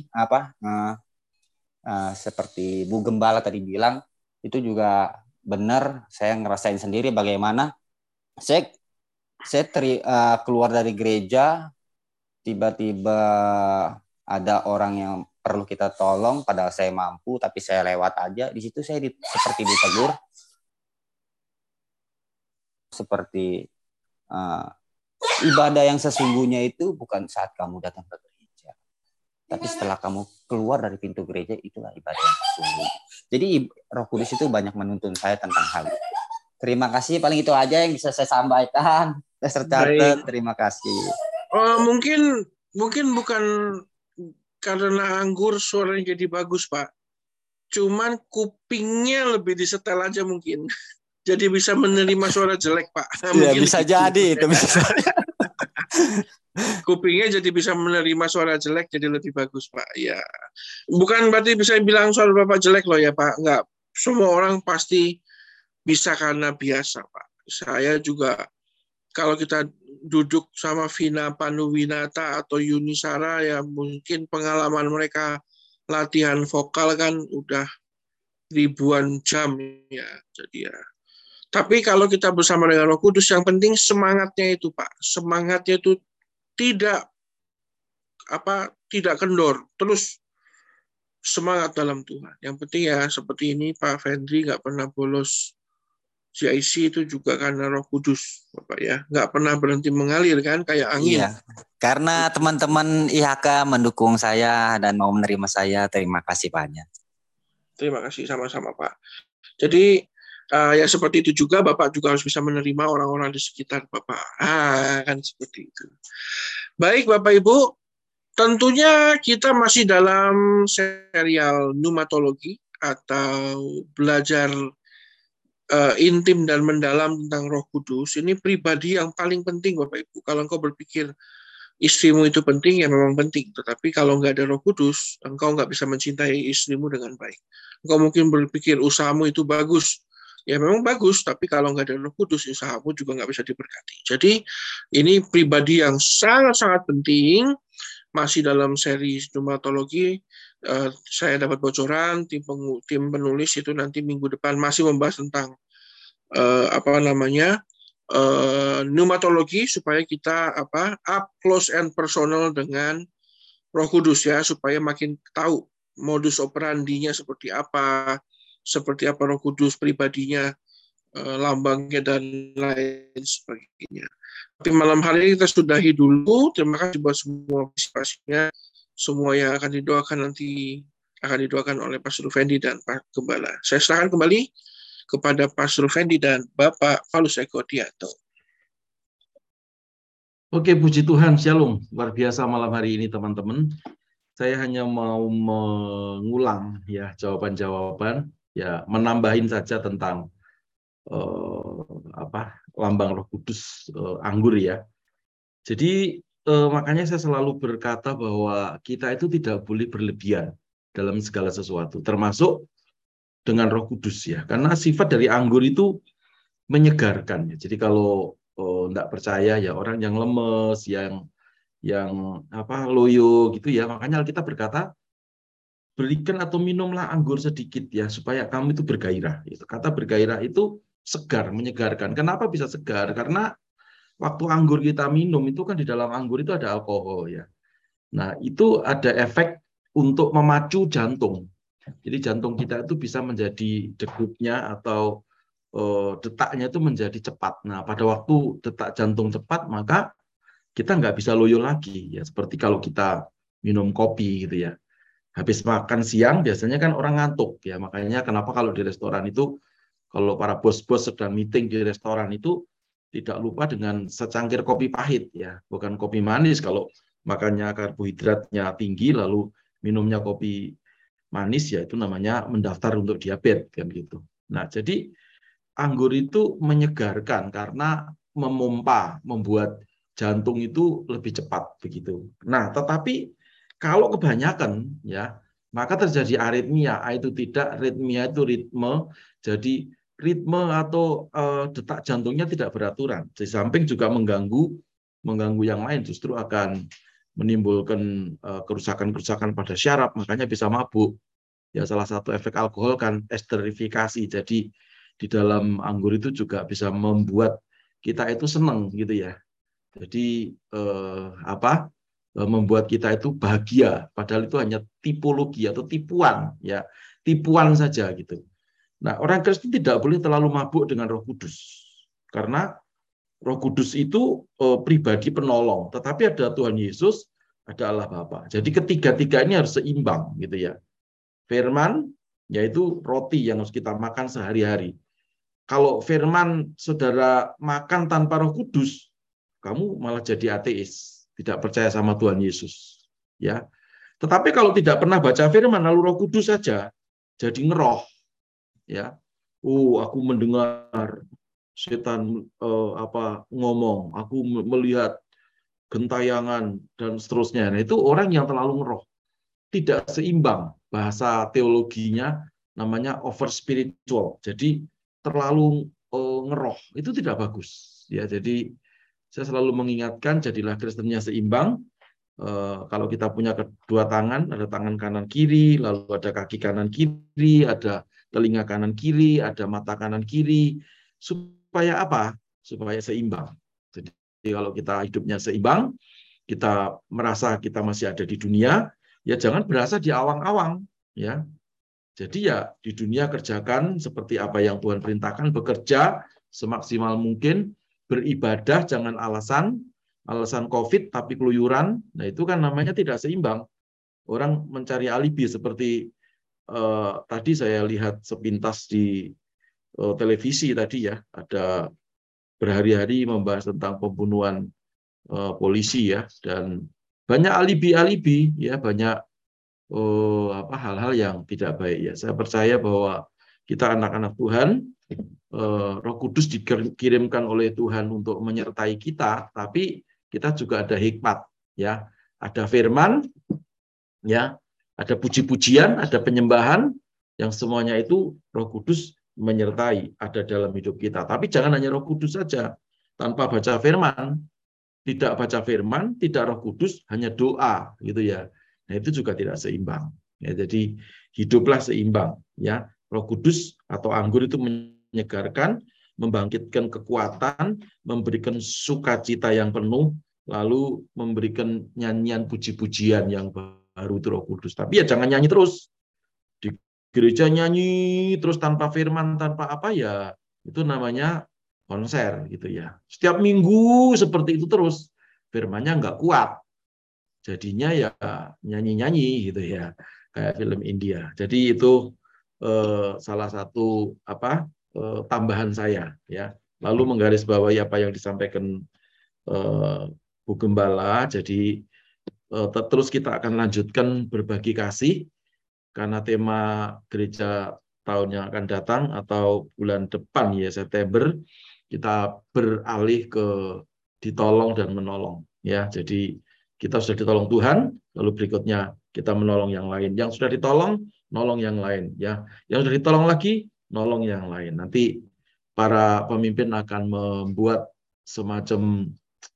seperti Bu Gembala tadi bilang, itu juga benar. Saya ngerasain sendiri bagaimana saya keluar dari gereja, tiba-tiba ada orang yang perlu kita tolong, padahal saya mampu, tapi saya lewat aja. Di situ saya seperti ditegur, seperti ibadah yang sesungguhnya itu bukan saat kamu datang ke gereja, tapi setelah kamu keluar dari pintu gereja, itulah ibadah yang sesungguhnya. Jadi Roh Kudus itu banyak menuntun saya tentang hal itu. Terima kasih, paling itu aja yang bisa saya sampaikan. Saya catat, terima kasih. Mungkin bukan karena anggur suaranya jadi bagus, Pak. Cuman kupingnya lebih disetel aja mungkin. Jadi bisa menerima suara jelek, Pak. Ya, bisa gitu. Jadi itu bisa. Kupingnya jadi bisa menerima suara jelek, jadi lebih bagus, Pak. Ya, bukan berarti bisa bilang suara Bapak jelek loh ya, Pak. Enggak. Semua orang pasti bisa karena biasa, Pak. Saya juga kalau kita duduk sama Vina Panduwinata atau Yunisara, ya mungkin pengalaman mereka latihan vokal kan udah ribuan jam ya. Jadi ya. Tapi kalau kita bersama dengan Roh Kudus, yang penting semangatnya itu, Pak. Semangatnya itu tidak kendor, terus semangat dalam Tuhan. Yang penting ya seperti ini, Pak Fendri nggak pernah bolos GIC itu juga karena Roh Kudus, Bapak ya. Nggak pernah berhenti mengalir kan, kayak angin. Iya, karena teman-teman IHK mendukung saya dan mau menerima saya, terima kasih banyak. Terima kasih sama-sama, Pak. Jadi ya seperti itu juga, Bapak juga harus bisa menerima orang-orang di sekitar Bapak. Kan seperti itu. Baik, Bapak Ibu, tentunya kita masih dalam serial pneumatologi atau belajar intim dan mendalam tentang Roh Kudus. Ini pribadi yang paling penting, Bapak Ibu. Kalau engkau berpikir istrimu itu penting, ya memang penting. Tetapi kalau nggak ada Roh Kudus, engkau nggak bisa mencintai istrimu dengan baik. Engkau mungkin berpikir usahamu itu bagus, ya memang bagus, tapi kalau nggak ada Roh Kudus, usahamu juga nggak bisa diberkati. Jadi ini pribadi yang sangat-sangat penting. Masih dalam seri pneumatologi, saya dapat bocoran tim penulis itu nanti minggu depan masih membahas tentang pneumatologi, supaya kita up close and personal dengan Roh Kudus ya, supaya makin tahu modus operandinya seperti apa Roh Kudus pribadinya, lambangnya dan lain sebagainya. Tapi malam hari ini kita sudahi dulu. Terima kasih buat semua partisipasinya. Semua yang akan didoakan nanti akan didoakan oleh Pastor Fendi dan Pak Gembala. Saya serahkan kembali kepada Pastor Fendi dan Bapak Paulus Eko Dianto. Oke, puji Tuhan, Shalom. Luar biasa malam hari ini, teman-teman. Saya hanya mau mengulang ya jawaban-jawaban, ya menambahin saja tentang lambang Roh Kudus, anggur ya. Jadi makanya saya selalu berkata bahwa kita itu tidak boleh berlebihan dalam segala sesuatu, termasuk dengan Roh Kudus ya. Karena sifat dari anggur itu menyegarkan ya. Jadi kalau enggak percaya ya, orang yang lemes, yang loyo gitu ya, makanya kita berkata berikan atau minumlah anggur sedikit ya supaya kamu itu bergairah. Kata bergairah itu segar, menyegarkan. Kenapa bisa segar? Karena waktu anggur kita minum itu kan di dalam anggur itu ada alkohol ya. Nah, itu ada efek untuk memacu jantung. Jadi jantung kita itu bisa menjadi degupnya atau detaknya itu menjadi cepat. Nah, pada waktu detak jantung cepat, maka kita nggak bisa loyo lagi ya. Seperti kalau kita minum kopi gitu ya. Habis makan siang biasanya kan orang ngantuk ya. Makanya kenapa kalau di restoran itu, kalau para bos-bos sedang meeting di restoran itu tidak lupa dengan secangkir kopi pahit ya, bukan kopi manis. Kalau makannya karbohidratnya tinggi lalu minumnya kopi manis ya itu namanya mendaftar untuk diabetes kan gitu. Nah, jadi anggur itu menyegarkan karena memompa, membuat jantung itu lebih cepat begitu. Nah, tetapi kalau kebanyakan ya, maka terjadi aritmia. Itu tidak, ritmia itu ritme, jadi ritme atau detak jantungnya tidak beraturan. Di samping juga mengganggu yang lain, justru akan menimbulkan kerusakan-kerusakan pada syaraf, makanya bisa mabuk. Ya, salah satu efek alkohol kan esterifikasi. Jadi di dalam anggur itu juga bisa membuat kita itu senang gitu ya. Jadi membuat kita itu bahagia, padahal itu hanya tipologi atau tipuan ya, tipuan saja gitu. Nah, orang Kristen tidak boleh terlalu mabuk dengan Roh Kudus, karena Roh Kudus itu pribadi penolong, tetapi ada Tuhan Yesus, ada Allah Bapa. Jadi ketiga-tiga ini harus seimbang gitu ya. Firman yaitu roti yang harus kita makan sehari-hari. Kalau firman saudara makan tanpa Roh Kudus, kamu malah jadi ateis, tidak percaya sama Tuhan Yesus. Ya. Tetapi kalau tidak pernah baca firman lalu Roh Kudus saja, jadi ngeroh. Ya. Aku mendengar setan ngomong, aku melihat gentayangan dan seterusnya. Nah, itu orang yang terlalu ngeroh. Tidak seimbang, bahasa teologinya namanya over spiritual. Jadi terlalu ngeroh, itu tidak bagus. Ya, jadi saya selalu mengingatkan jadilah Kristennya seimbang. Kalau kita punya kedua tangan, ada tangan kanan kiri, lalu ada kaki kanan kiri, ada telinga kanan kiri, ada mata kanan kiri. Supaya apa? Supaya seimbang. Jadi kalau kita hidupnya seimbang, kita merasa kita masih ada di dunia, ya jangan berasa di awang-awang, ya. Jadi ya di dunia kerjakan seperti apa yang Tuhan perintahkan, bekerja semaksimal mungkin, beribadah jangan alasan COVID tapi keluyuran. Nah, itu kan namanya tidak seimbang. Orang mencari alibi seperti tadi saya lihat sepintas di televisi tadi ya, ada berhari-hari membahas tentang pembunuhan polisi ya, dan banyak alibi-alibi ya, banyak hal-hal yang tidak baik ya. Saya percaya bahwa kita anak-anak Tuhan, Roh Kudus dikirimkan oleh Tuhan untuk menyertai kita, tapi kita juga ada hikmat ya, ada firman ya, ada puji-pujian, ada penyembahan, yang semuanya itu Roh Kudus menyertai ada dalam hidup kita. Tapi jangan hanya Roh Kudus saja, tanpa baca firman, tidak baca firman, tidak Roh Kudus, hanya doa gitu ya. Nah, itu juga tidak seimbang. Ya, jadi hiduplah seimbang ya. Roh Kudus atau anggur itu menyegarkan, membangkitkan kekuatan, memberikan sukacita yang penuh, lalu memberikan nyanyian puji-pujian yang baru, itu Roh Kudus. Tapi ya jangan nyanyi terus. Di gereja nyanyi terus tanpa firman, tanpa apa ya, itu namanya konser gitu ya. Setiap minggu seperti itu terus, firmannya nggak kuat. Jadinya ya nyanyi-nyanyi gitu ya, kayak film India. Jadi itu salah satu tambahan saya ya. Lalu menggarisbawahi apa yang disampaikan Bu Gembala. Jadi terus kita akan lanjutkan berbagi kasih, karena tema gereja tahun yang akan datang atau bulan depan ya, September, kita beralih ke ditolong dan menolong ya. Jadi kita sudah ditolong Tuhan, lalu berikutnya kita menolong yang lain. Yang sudah ditolong, nolong yang lain ya. Yang sudah ditolong lagi, nolong yang lain. Nanti para pemimpin akan membuat semacam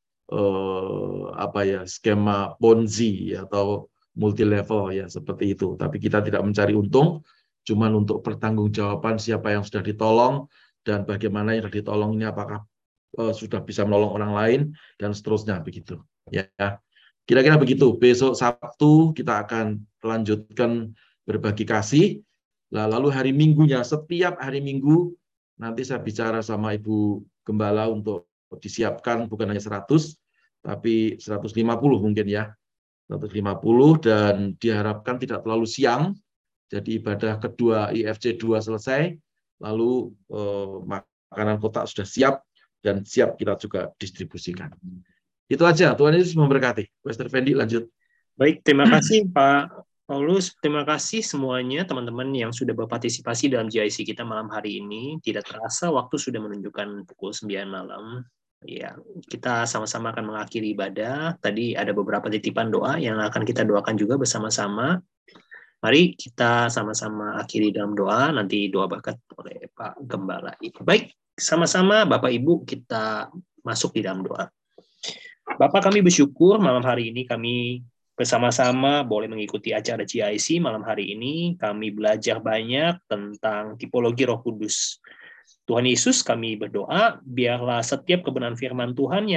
skema Ponzi atau multi level ya, seperti itu. Tapi kita tidak mencari untung, cuman untuk pertanggungjawaban siapa yang sudah ditolong dan bagaimana yang sudah ditolong ini apakah sudah bisa menolong orang lain dan seterusnya begitu ya. Kira-kira begitu. Besok Sabtu kita akan lanjutkan berbagi kasih. Lalu hari Minggunya, setiap hari Minggu nanti saya bicara sama Ibu Gembala untuk disiapkan bukan hanya 100 tapi 150 mungkin ya. 150, dan diharapkan tidak terlalu siang. Jadi ibadah kedua IFC 2 selesai, lalu makanan kotak sudah siap dan siap kita juga distribusikan. Itu aja. Tuhan Yesus memberkati. Pastor Fendi lanjut. Baik, terima kasih Pak Paulus. Terima kasih semuanya teman-teman yang sudah berpartisipasi dalam GIC kita malam hari ini. Tidak terasa waktu sudah menunjukkan pukul 9 malam. Ya, kita sama-sama akan mengakhiri ibadah. Tadi ada beberapa titipan doa yang akan kita doakan juga bersama-sama. Mari kita sama-sama akhiri dalam doa, nanti doa berkat oleh Pak Gembala. Baik, sama-sama Bapak Ibu kita masuk di dalam doa. Bapak, kami bersyukur malam hari ini kami bersama-sama boleh mengikuti acara GIC malam hari ini. Kami belajar banyak tentang tipologi Roh Kudus. Tuhan Yesus, kami berdoa, biarlah setiap kebenaran firman Tuhan yang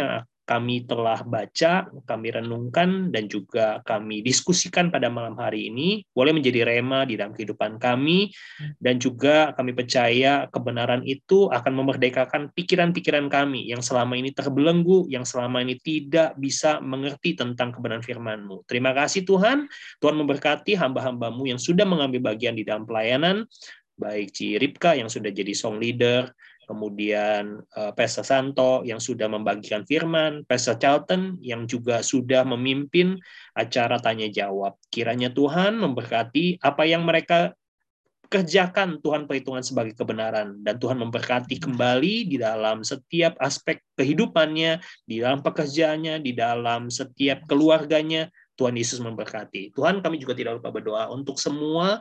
kami telah baca, kami renungkan, dan juga kami diskusikan pada malam hari ini boleh menjadi rema di dalam kehidupan kami, dan juga kami percaya kebenaran itu akan memerdekakan pikiran-pikiran kami yang selama ini terbelenggu, yang selama ini tidak bisa mengerti tentang kebenaran firman-Mu. Terima kasih Tuhan, Tuhan memberkati hamba-hamba-Mu yang sudah mengambil bagian di dalam pelayanan, baik Ci Ripka yang sudah jadi song leader, kemudian Pastor Santo yang sudah membagikan firman, Pastor Charlton yang juga sudah memimpin acara tanya jawab. Kiranya Tuhan memberkati apa yang mereka kerjakan, Tuhan perhitungan sebagai kebenaran, dan Tuhan memberkati kembali di dalam setiap aspek kehidupannya, di dalam pekerjaannya, di dalam setiap keluarganya. Tuhan Yesus memberkati. Tuhan, kami juga tidak lupa berdoa untuk semua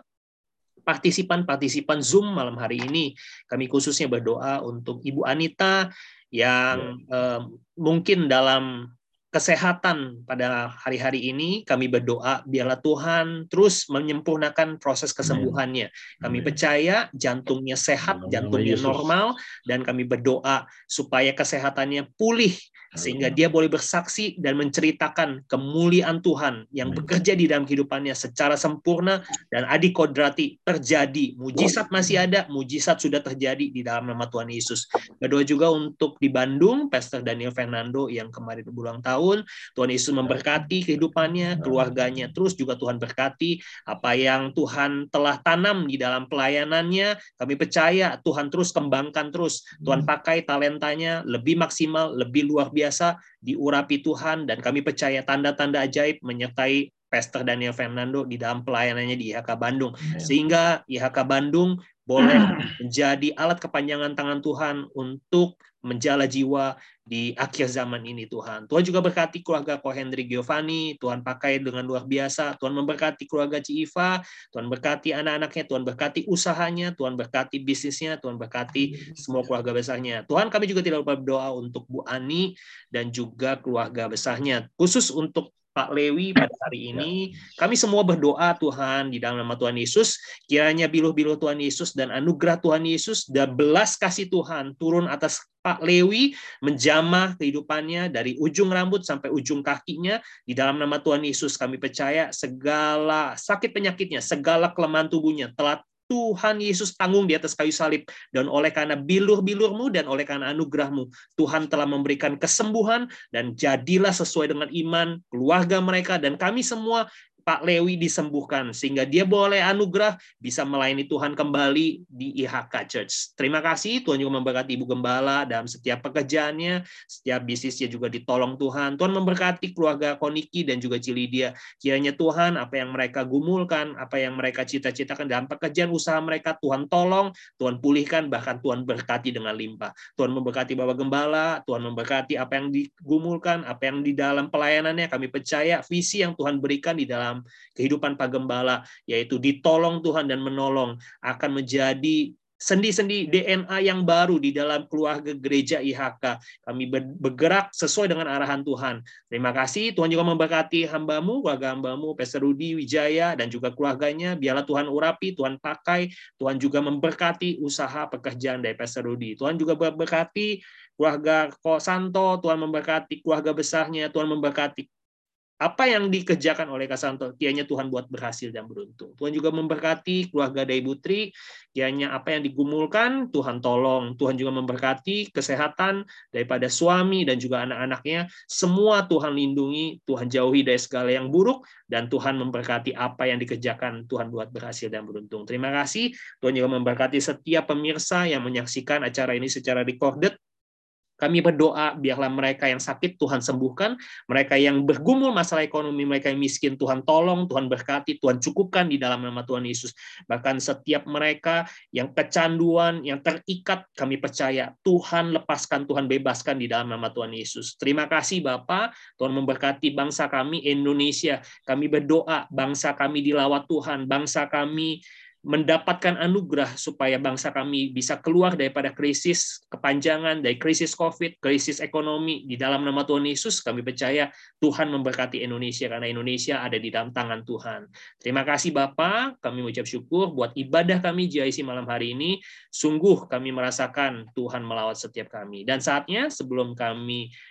partisipan Zoom malam hari ini. Kami khususnya berdoa untuk Ibu Anita yang mungkin dalam kesehatan pada hari-hari ini. Kami berdoa biarlah Tuhan terus menyempurnakan proses kesembuhannya. Kami percaya jantungnya sehat, jantungnya normal, dan kami berdoa supaya kesehatannya pulih sehingga dia boleh bersaksi dan menceritakan kemuliaan Tuhan yang bekerja di dalam kehidupannya secara sempurna dan adikodrati terjadi. Mujizat masih ada, mujizat sudah terjadi di dalam nama Tuhan Yesus. Berdoa juga untuk di Bandung, Pastor Daniel Fernando yang kemarin berulang tahun. Tuhan Yesus memberkati kehidupannya, keluarganya, terus juga Tuhan berkati apa yang Tuhan telah tanam di dalam pelayanannya. Kami percaya Tuhan terus kembangkan terus. Tuhan pakai talentanya lebih maksimal, lebih luar biasa, diurapi Tuhan, dan kami percaya tanda-tanda ajaib menyertai Pastor Daniel Fernando di dalam pelayanannya di IHK Bandung, sehingga IHK Bandung boleh menjadi alat kepanjangan tangan Tuhan untuk menjala jiwa di akhir zaman ini Tuhan. Tuhan juga berkati keluarga Ko Hendrik Giovanni, Tuhan pakai dengan luar biasa, Tuhan memberkati keluarga Ci Iva, Tuhan berkati anak-anaknya, Tuhan berkati usahanya, Tuhan berkati bisnisnya, Tuhan berkati semua keluarga besarnya. Tuhan, kami juga tidak lupa berdoa untuk Bu Ani dan juga keluarga besarnya, khusus untuk Pak Lewi pada hari ini. Kami semua berdoa Tuhan di dalam nama Tuhan Yesus, kiranya biluh-biluh Tuhan Yesus dan anugerah Tuhan Yesus dan belas kasih Tuhan turun atas Pak Lewi, menjamah kehidupannya dari ujung rambut sampai ujung kakinya. Di dalam nama Tuhan Yesus kami percaya segala sakit penyakitnya, segala kelemahan tubuhnya telah Tuhan Yesus tanggung di atas kayu salib, dan oleh karena bilur-bilur-Mu dan oleh karena anugerah-Mu, Tuhan telah memberikan kesembuhan, dan jadilah sesuai dengan iman keluarga mereka dan kami semua. Pak Lewi disembuhkan sehingga dia boleh anugerah bisa melayani Tuhan kembali di IHK Church. Terima kasih. Tuhan juga memberkati Ibu Gembala dalam setiap pekerjaannya, setiap bisnisnya juga ditolong Tuhan. Tuhan memberkati keluarga Koniki dan juga Cilidia. Kiranya Tuhan apa yang mereka gumulkan, apa yang mereka cita-citakan dalam pekerjaan usaha mereka, Tuhan tolong, Tuhan pulihkan, bahkan Tuhan berkati dengan limpah. Tuhan memberkati Bapak Gembala, Tuhan memberkati apa yang digumulkan, apa yang di dalam pelayanannya. Kami percaya visi yang Tuhan berikan di dalam kehidupan Pak Gembala, yaitu ditolong Tuhan dan menolong, akan menjadi sendi-sendi DNA yang baru di dalam keluarga gereja IHK. Kami bergerak sesuai dengan arahan Tuhan. Terima kasih. Tuhan juga memberkati hamba-Mu, keluarga hamba-Mu, Pastor Rudi Wijaya, dan juga keluarganya. Biarlah Tuhan urapi, Tuhan pakai, Tuhan juga memberkati usaha pekerjaan dari Pastor Rudi. Tuhan juga memberkati keluarga Ko Santo, Tuhan memberkati keluarga besarnya, Tuhan memberkati apa yang dikerjakan oleh Kak Santo, kiranya Tuhan buat berhasil dan beruntung. Tuhan juga memberkati keluarga dari Putri, kiranya apa yang digumulkan, Tuhan tolong. Tuhan juga memberkati kesehatan daripada suami dan juga anak-anaknya. Semua Tuhan lindungi, Tuhan jauhi dari segala yang buruk, dan Tuhan memberkati apa yang dikerjakan, Tuhan buat berhasil dan beruntung. Terima kasih. Tuhan juga memberkati setiap pemirsa yang menyaksikan acara ini secara recorded. Kami berdoa biarlah mereka yang sakit Tuhan sembuhkan, mereka yang bergumul masalah ekonomi, mereka yang miskin Tuhan tolong, Tuhan berkati, Tuhan cukupkan di dalam nama Tuhan Yesus. Bahkan setiap mereka yang kecanduan, yang terikat, kami percaya Tuhan lepaskan, Tuhan bebaskan di dalam nama Tuhan Yesus. Terima kasih Bapa, Tuhan memberkati bangsa kami Indonesia. Kami berdoa bangsa kami dilawat Tuhan, bangsa kami mendapatkan anugerah supaya bangsa kami bisa keluar daripada krisis kepanjangan, dari krisis COVID, krisis ekonomi. Di dalam nama Tuhan Yesus kami percaya Tuhan memberkati Indonesia karena Indonesia ada di dalam tangan Tuhan. Terima kasih Bapa, kami mengucap syukur buat ibadah kami GIC malam hari ini. Sungguh kami merasakan Tuhan melawat setiap kami. Dan saatnya sebelum kami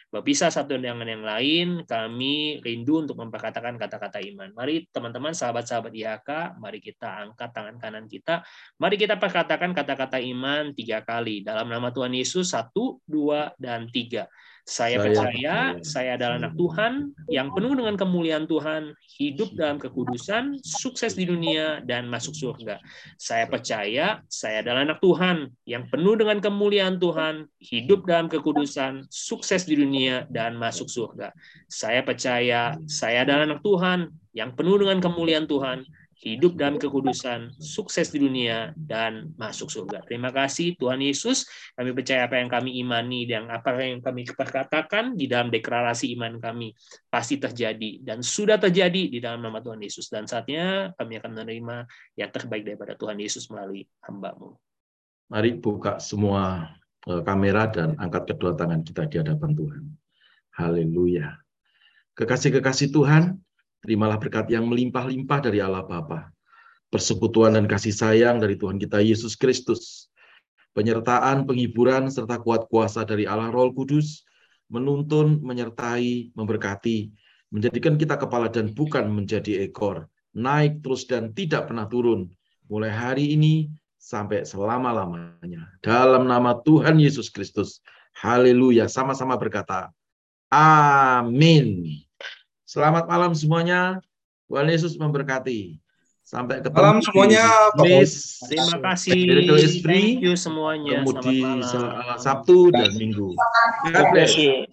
Berpisah satu dengan yang lain, kami rindu untuk memperkatakan kata-kata iman. Mari teman-teman, sahabat-sahabat IHK, mari kita angkat tangan kanan kita. Mari kita perkatakan kata-kata iman 3 kali. Dalam nama Tuhan Yesus, 1, 2, dan 3. Saya percaya saya adalah anak Tuhan yang penuh dengan kemuliaan Tuhan, hidup dalam kekudusan, sukses di dunia, dan masuk surga. Saya percaya saya adalah anak Tuhan yang penuh dengan kemuliaan Tuhan, hidup dalam kekudusan, sukses di dunia, dan masuk surga. Saya percaya saya adalah anak Tuhan yang penuh dengan kemuliaan Tuhan, hidup dalam kekudusan, sukses di dunia, dan masuk surga. Terima kasih Tuhan Yesus. Kami percaya apa yang kami imani dan apa yang kami perkatakan di dalam deklarasi iman kami pasti terjadi dan sudah terjadi di dalam nama Tuhan Yesus. Dan saatnya kami akan menerima yang terbaik daripada Tuhan Yesus melalui hamba-Mu. Mari buka semua kamera dan angkat kedua tangan kita di hadapan Tuhan. Haleluya. Kekasih-kekasih Tuhan, terimalah berkat yang melimpah-limpah dari Allah Bapa, persekutuan dan kasih sayang dari Tuhan kita Yesus Kristus, penyertaan, penghiburan, serta kuat kuasa dari Allah Roh Kudus, menuntun, menyertai, memberkati, menjadikan kita kepala dan bukan menjadi ekor, naik terus dan tidak pernah turun, mulai hari ini sampai selama-lamanya. Dalam nama Tuhan Yesus Kristus. Haleluya. Sama-sama berkata, amin. Selamat malam semuanya. Tuhan Yesus memberkati. Sampai ketemu malam semuanya. Terima kasih. Thank you semuanya. Ketemu di Sabtu dan Minggu. God bless.